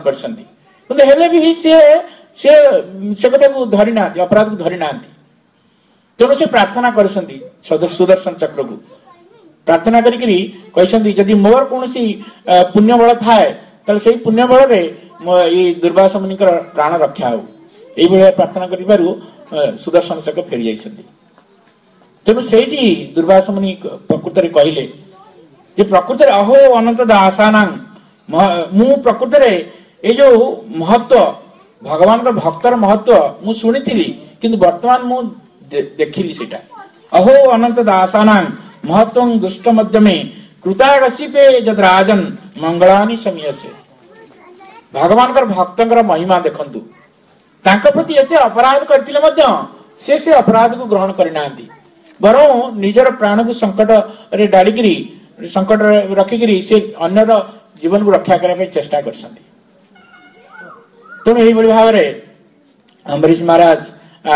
कर धरी ना अपराध को धरी ना तेणु से प्रार्थना कर सुदर्शन चक्र को प्रार्थना करी मोर कौन पुण्य बल थाए से पुण्य बल दुर्वासा मुनि प्राण रक्षा हो ये प्रार्थना कर सुदर्शन चक्र फेरी जाइछन्ति तेणु से दुर्वासा मुनि प्रकृत में कहले प्रकृत अहो अनंत दासानां मु प्रकृत ये जो महत्व भगवान का भक्तर महत्व मु शुणी किंतु वर्तमान मु देखिली सेटा अहो अनंत दासानां महत्व दुष्ट मध्य में कृतागसिपे जद राजन मंगलानी समीयसे भगवान का भक्तर महिमा देखंतु तांका प्रति एते अपराध करथिले मध्य से अपराध को ग्रहण करिना बरं निजर प्राण को संकट रे डालिगिरी संकट रखिकी से अन्यर जीवन को रक्षा करने चेष्टा कर तेणु यही भाव में अम्बरीश महाराज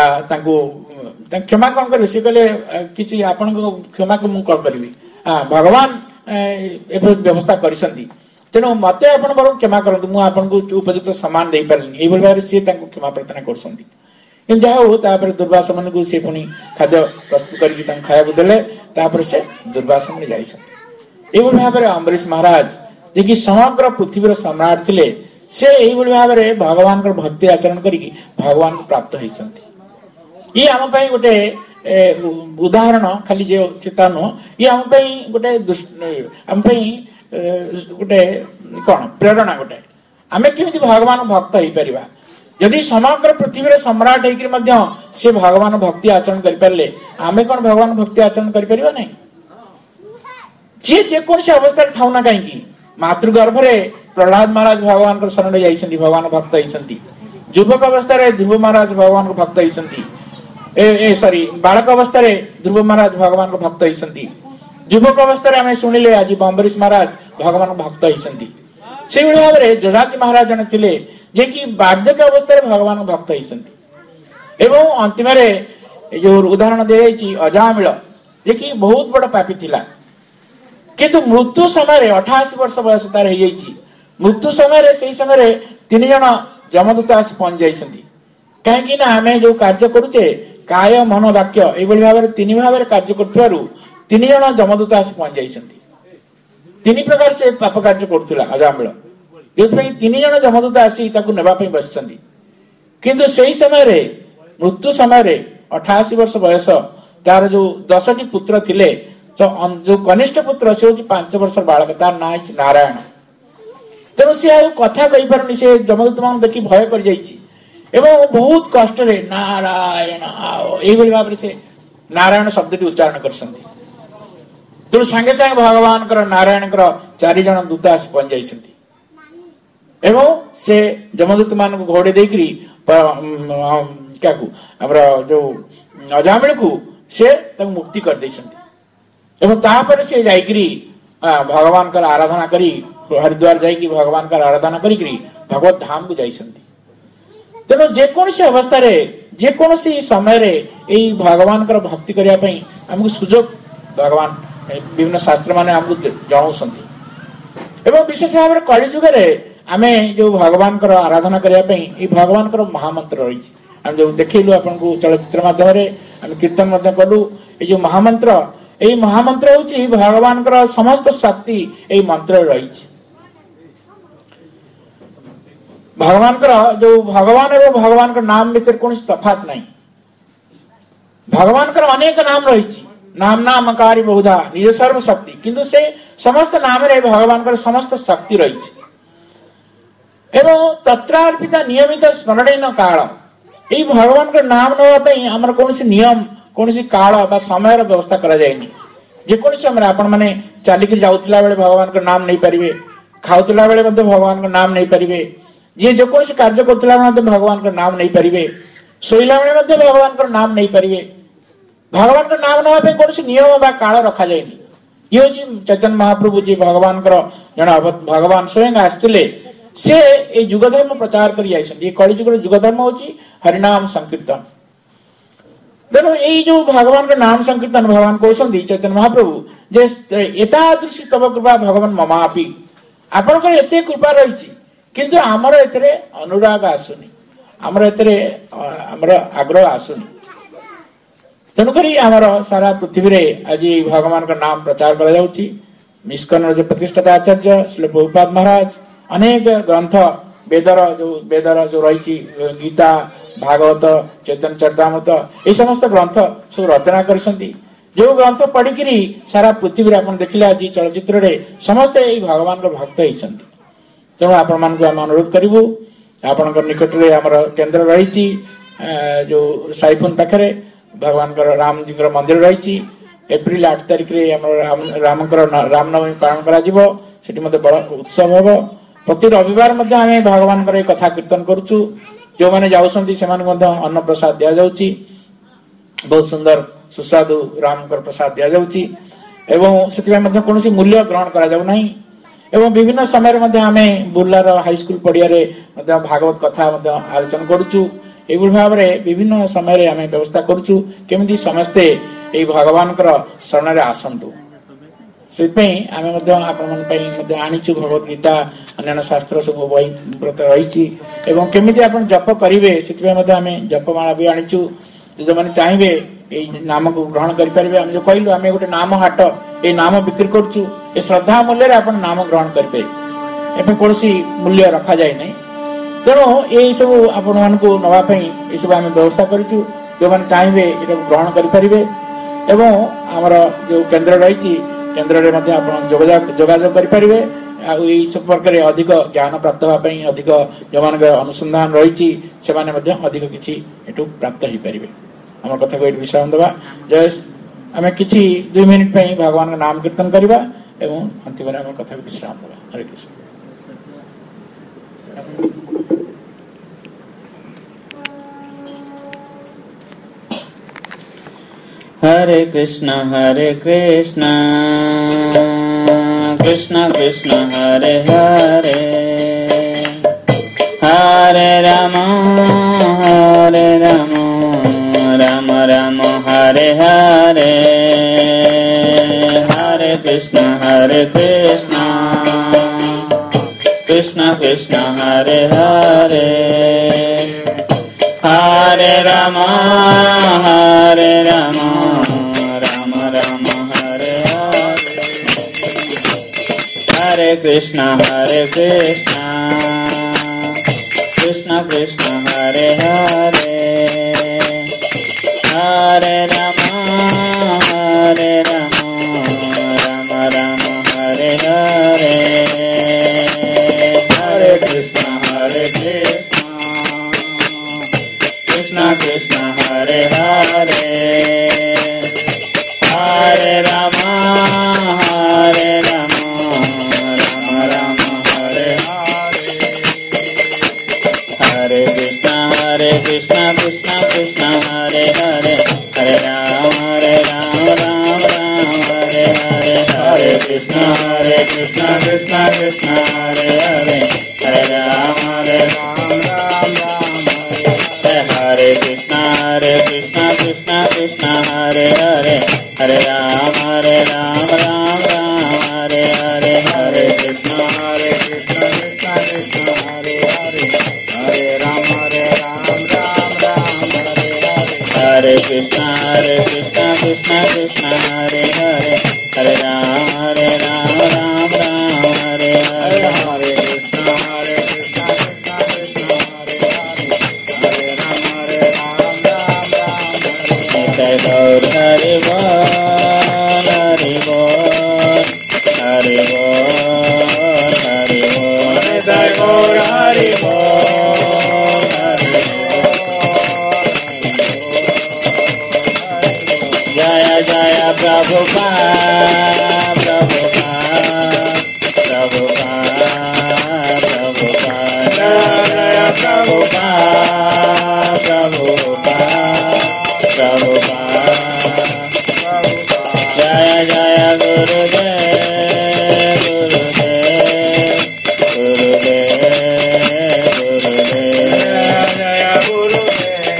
क्षमा कौन करेंगे सी कहले कि आपण क्षमा को मुझे कौन करी भगवान व्यवस्था कर तेणु मत आप क्षमा करूँ मुझे उपयुक्त सम्मान दे पारे यही भाव में सी क्षमा प्रार्थना कर जहाँ दुर्वासा मन को सी पुणी खाद्य प्रस्तुत कर खाया देले से दुर्वासा मन जाइए भाव में अम्बरीश महाराज जे कि समग्र पृथ्वी सम्राट थे से यही भाव में भगवान भक्ति आचरण कर भगवान को प्राप्त होती ये आम गोटे उदाहरण खाली जो चेता नुह ये आम गोटे आम गोटे कौन प्रेरणा गोटे आम केमी भगवान भक्त हो पार यदि समग्र पृथ्वी सम्राट होकर से भगवान भक्ति आचरण करें आम कौन भगवान भक्ति आचरण कर ना जी जेकोसी अवस्था था ना कहीं मातृगर्भ में प्रहलाद महाराज भगवान शरण जाइए भगवान भक्त होती युवक अवस्था ध्रुव महाराज भगवान भक्त होती सॉरी बालक अवस्था ध्रुव महाराज भगवान भक्त होती युवक अवस्था आम शुणिले आज अम्बरीश महाराज भगवान भक्त होती से भाव में जजाति महाराज जन थे जे कि बार्धक्य अवस्था भगवान भक्त होती एवं अंतिम जो उदाहरण दी अजामिल जे कि बहुत बड़ पापी थिला किंतु मृत्यु समय 88 वर्ष बयस तार मृत्यु समय से समय 3 जन जमदूत आस पहुंच जाइछन्ति कहीं आम जो कार्य करुचे काय मन वाक्य ये भाव में 3 भाव में कार्य कर 3 जन जमदूत आस पहुंच जाइछन्ति 3 प्रकार से पाप कार्य करुला अजामिल जो 3 जन जमदूत आसी नेबापी बसछन्ति किंतु से समय मृत्यु समय 88 वर्ष बयस तार जो 10टी पुत्र थिले जो कनिष्ठ पुत्र से 5 वर्ष बालक तार ना नारायण तेणु सी कथा कही पारनी से जमदूत मान देखी भय कर बहुत कष्ट नारायण ये भाव से नारायण शब्द उच्चारण कर तेणु सांगे सांगे भगवान नारायण 4 जन दूत आस पहुंच जाइछन्ति से जमदूत मान को घोड़े देकरी क्या जो अजामिल को से मुक्ति कर देछन्ति एवं तापर से जाइकरी भगवान का आराधना करी हरिद्वार जाइकी भगवान का आराधना करी भगवत धाम को जाइछन्ति तेणु जेकोसी अवस्था रे जेकोसी समय रे एई भगवान का भक्ति करिया पई हमको सुजोग भगवान विभिन्न शास्त्र माने हमको जणाउछन्ति एवं विशेष भाव में कलि जुग रे आमे जो भगवान का आराधना करिया पई ए भगवान का महामंत्र रही आम जो देखलु आपको चलचित्र माध्यम आम कीर्तन कलु ये महामंत्र यही महामंत्र हूँ भगवान समस्त शक्ति यही मंत्र रही भगवान जो भगवान एवं भगवान नाम भीतर कौन तफात नहीं भगवान अनेक नाम रही नाम नामकारी बहुधा निज सर्व शक्ति किंतु से समस्त नाम रे भगवान समस्त शक्ति रही एवं तत्रार्पिता नियमित स्मरण काल यही भगवान नाम नापी आमर कौन नियम कौन काल बा समय व्यवस्था करा जाएनी जेको समय आपण मैंने चलिक जाऊला बेले भगवान नाम नहीं पारे खाऊला बेले भगवान नाम नहीं पारे जी जो कार्य करुला भगवान नाम नहीं पारे शोला बेले भगवान नाम नहीं पारे भगवान नाम नापी कौन नियम बा काल रखा जाएनी ये हूँ चैतन्य महाप्रभु जी भगवान जन भगवान स्वयं आसते से ये जुगधर्म प्रचार कर कलिजुग जुगधर्म हूँ हरिनाम संकीर्तन तेणु यही जो भगवान का नाम संकीर्तन भगवान कहते चैतन्य महाप्रभु जे एतादृशी तब कृपा भगवान ममापी आपण एत कृपा रही किंतु आमर एतरे अनुराग आसुनी आमर एतरे आमर आग्रह आसुनी तेणुक आमर सारा पृथ्वी रे आज भगवान का नाम प्रचार करा जाउची मिस्कन जो प्रतिष्ठाता आचार्य श्री प्रभुपाद महाराज अनेक ग्रंथ वेदर जो रही गीता भागवत चैतन्य चरितामृत ये समस्त ग्रंथ सब रचना करछंती जो ग्रंथ पढ़ी सारा पृथ्वी आप देखिले आज चलचित्र रे समस्त यही भगवान भक्त होती तेणु आपण मानक आम अनुरोध करूँ आपण निकट में आमर केन्द्र रही जो साइफुन पाखे भगवान राम जी मंदिर रही एप्रिल 8 तारिख राम रामनवमी पालन कर बड़ उत्सव हम प्रति रविवार आम भगवान कथा कीर्तन करुचु जो मैंने जाऊँगी से अन्न प्रसाद दि जाऊँगी बहुत सुंदर सुस्वादु राम प्रसाद दि जाऊँगी एवं से कौन मूल्य ग्रहण करा जाऊ नहीं एवं विभिन्न समय आम बुर्लार हाईस्कूल पड़िया भागवत कथा आलोचना करुचु ये भाव में विभिन्न समय आम व्यवस्था करुचु केमिति समस्ते ये भगवान शरण में आसतु से आम आनीचु भगवत गीता अन्य शास्त्र सब बही व्रत रही एवं केमिति आप जप करेंगे से आम जपमाला भी आनीचु जो मैंने चाहिए ये नाम को ग्रहण करें आम जो कहलु आम गोटे नाम हाट ये नाम बिक्री करुचु ये श्रद्धा मूल्य आप नाम ग्रहण करेंगे एवं कौन मूल्य रखा जाए नहीं तेणु ये सब आपण नापी ये सब आम व्यवस्था करूँ जो मैंने चाहिए ये ग्रहण करेंगे एवं आमर जो केन्द्र रही केन्द्र में जोगाजोग करेंगे यही संपर्क में अधिक ज्ञान प्राप्त होगापी अधिक जो मान अनुसंधान रही से अधिक किसी एटू प्राप्त हो पारे आम कथा को ये विश्राम देवा जय आम कि 2 मिनिट भगवान का नाम कीर्तन करवा एवं अंतिम आम कथा को विश्राम देवा हरे कृष्ण हरे कृष्ण कृष्ण कृष्ण हरे हरे हरे राम राम राम हरे हरे हरे कृष्ण कृष्ण कृष्ण हरे हरे हरे राम राम राम हरे हरे हरे कृष्ण कृष्ण कृष्ण हरे हरे हरे राम राम राम हरे हरे हरे कृष्ण कृष्ण कृष्ण हरे हरे हरे राम राम राम हरे हरे हरे कृष्ण कृष्ण कृष्ण हरे हरे हरे राम राम हरे हरे हरे कृष्ण कृष्ण कृष्ण हरे हरे हरे राम राम हरे कृष्ण कृष्ण कृष्ण हरे हरे हरे राम राम हरे हरे हरे कृष्ण कृष्ण कृष्ण हरे हरे हरे राम राम कृष्ण कृष्ण कृष्ण हरे हरे, हरे राम राम राम हरे हरे, हरे कृष्ण कृष्ण कृष्ण हरे राम राम राम हरे गौर हरि बोल हरि बोल हरि बोल हरि बोल, जय गौर हरि बोल हरि बोल, जय जय प्रभुपाद प्रभुपाद प्रभुपाद प्रभुपाद, जय प्रभुपाद प्रभुपाद प्रभुपाद, जय जय गुरुदेव गुरुदेव गुरुदेव गुरुदेव, जय गुरुदेव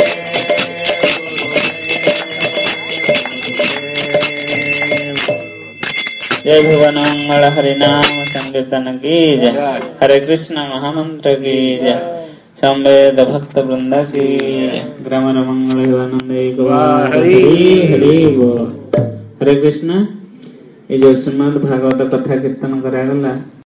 जय भुवन मंगल हरि नाम संकीर्तन की जय, हरे कृष्ण महामंत्र की जय, संवेद भक्त वृंद की जय, ग्रामर मंगल आनंद हरि हरि बोल। हरे कृष्ण। ये जो श्रीमद् भागवत कथा कीर्तन करागला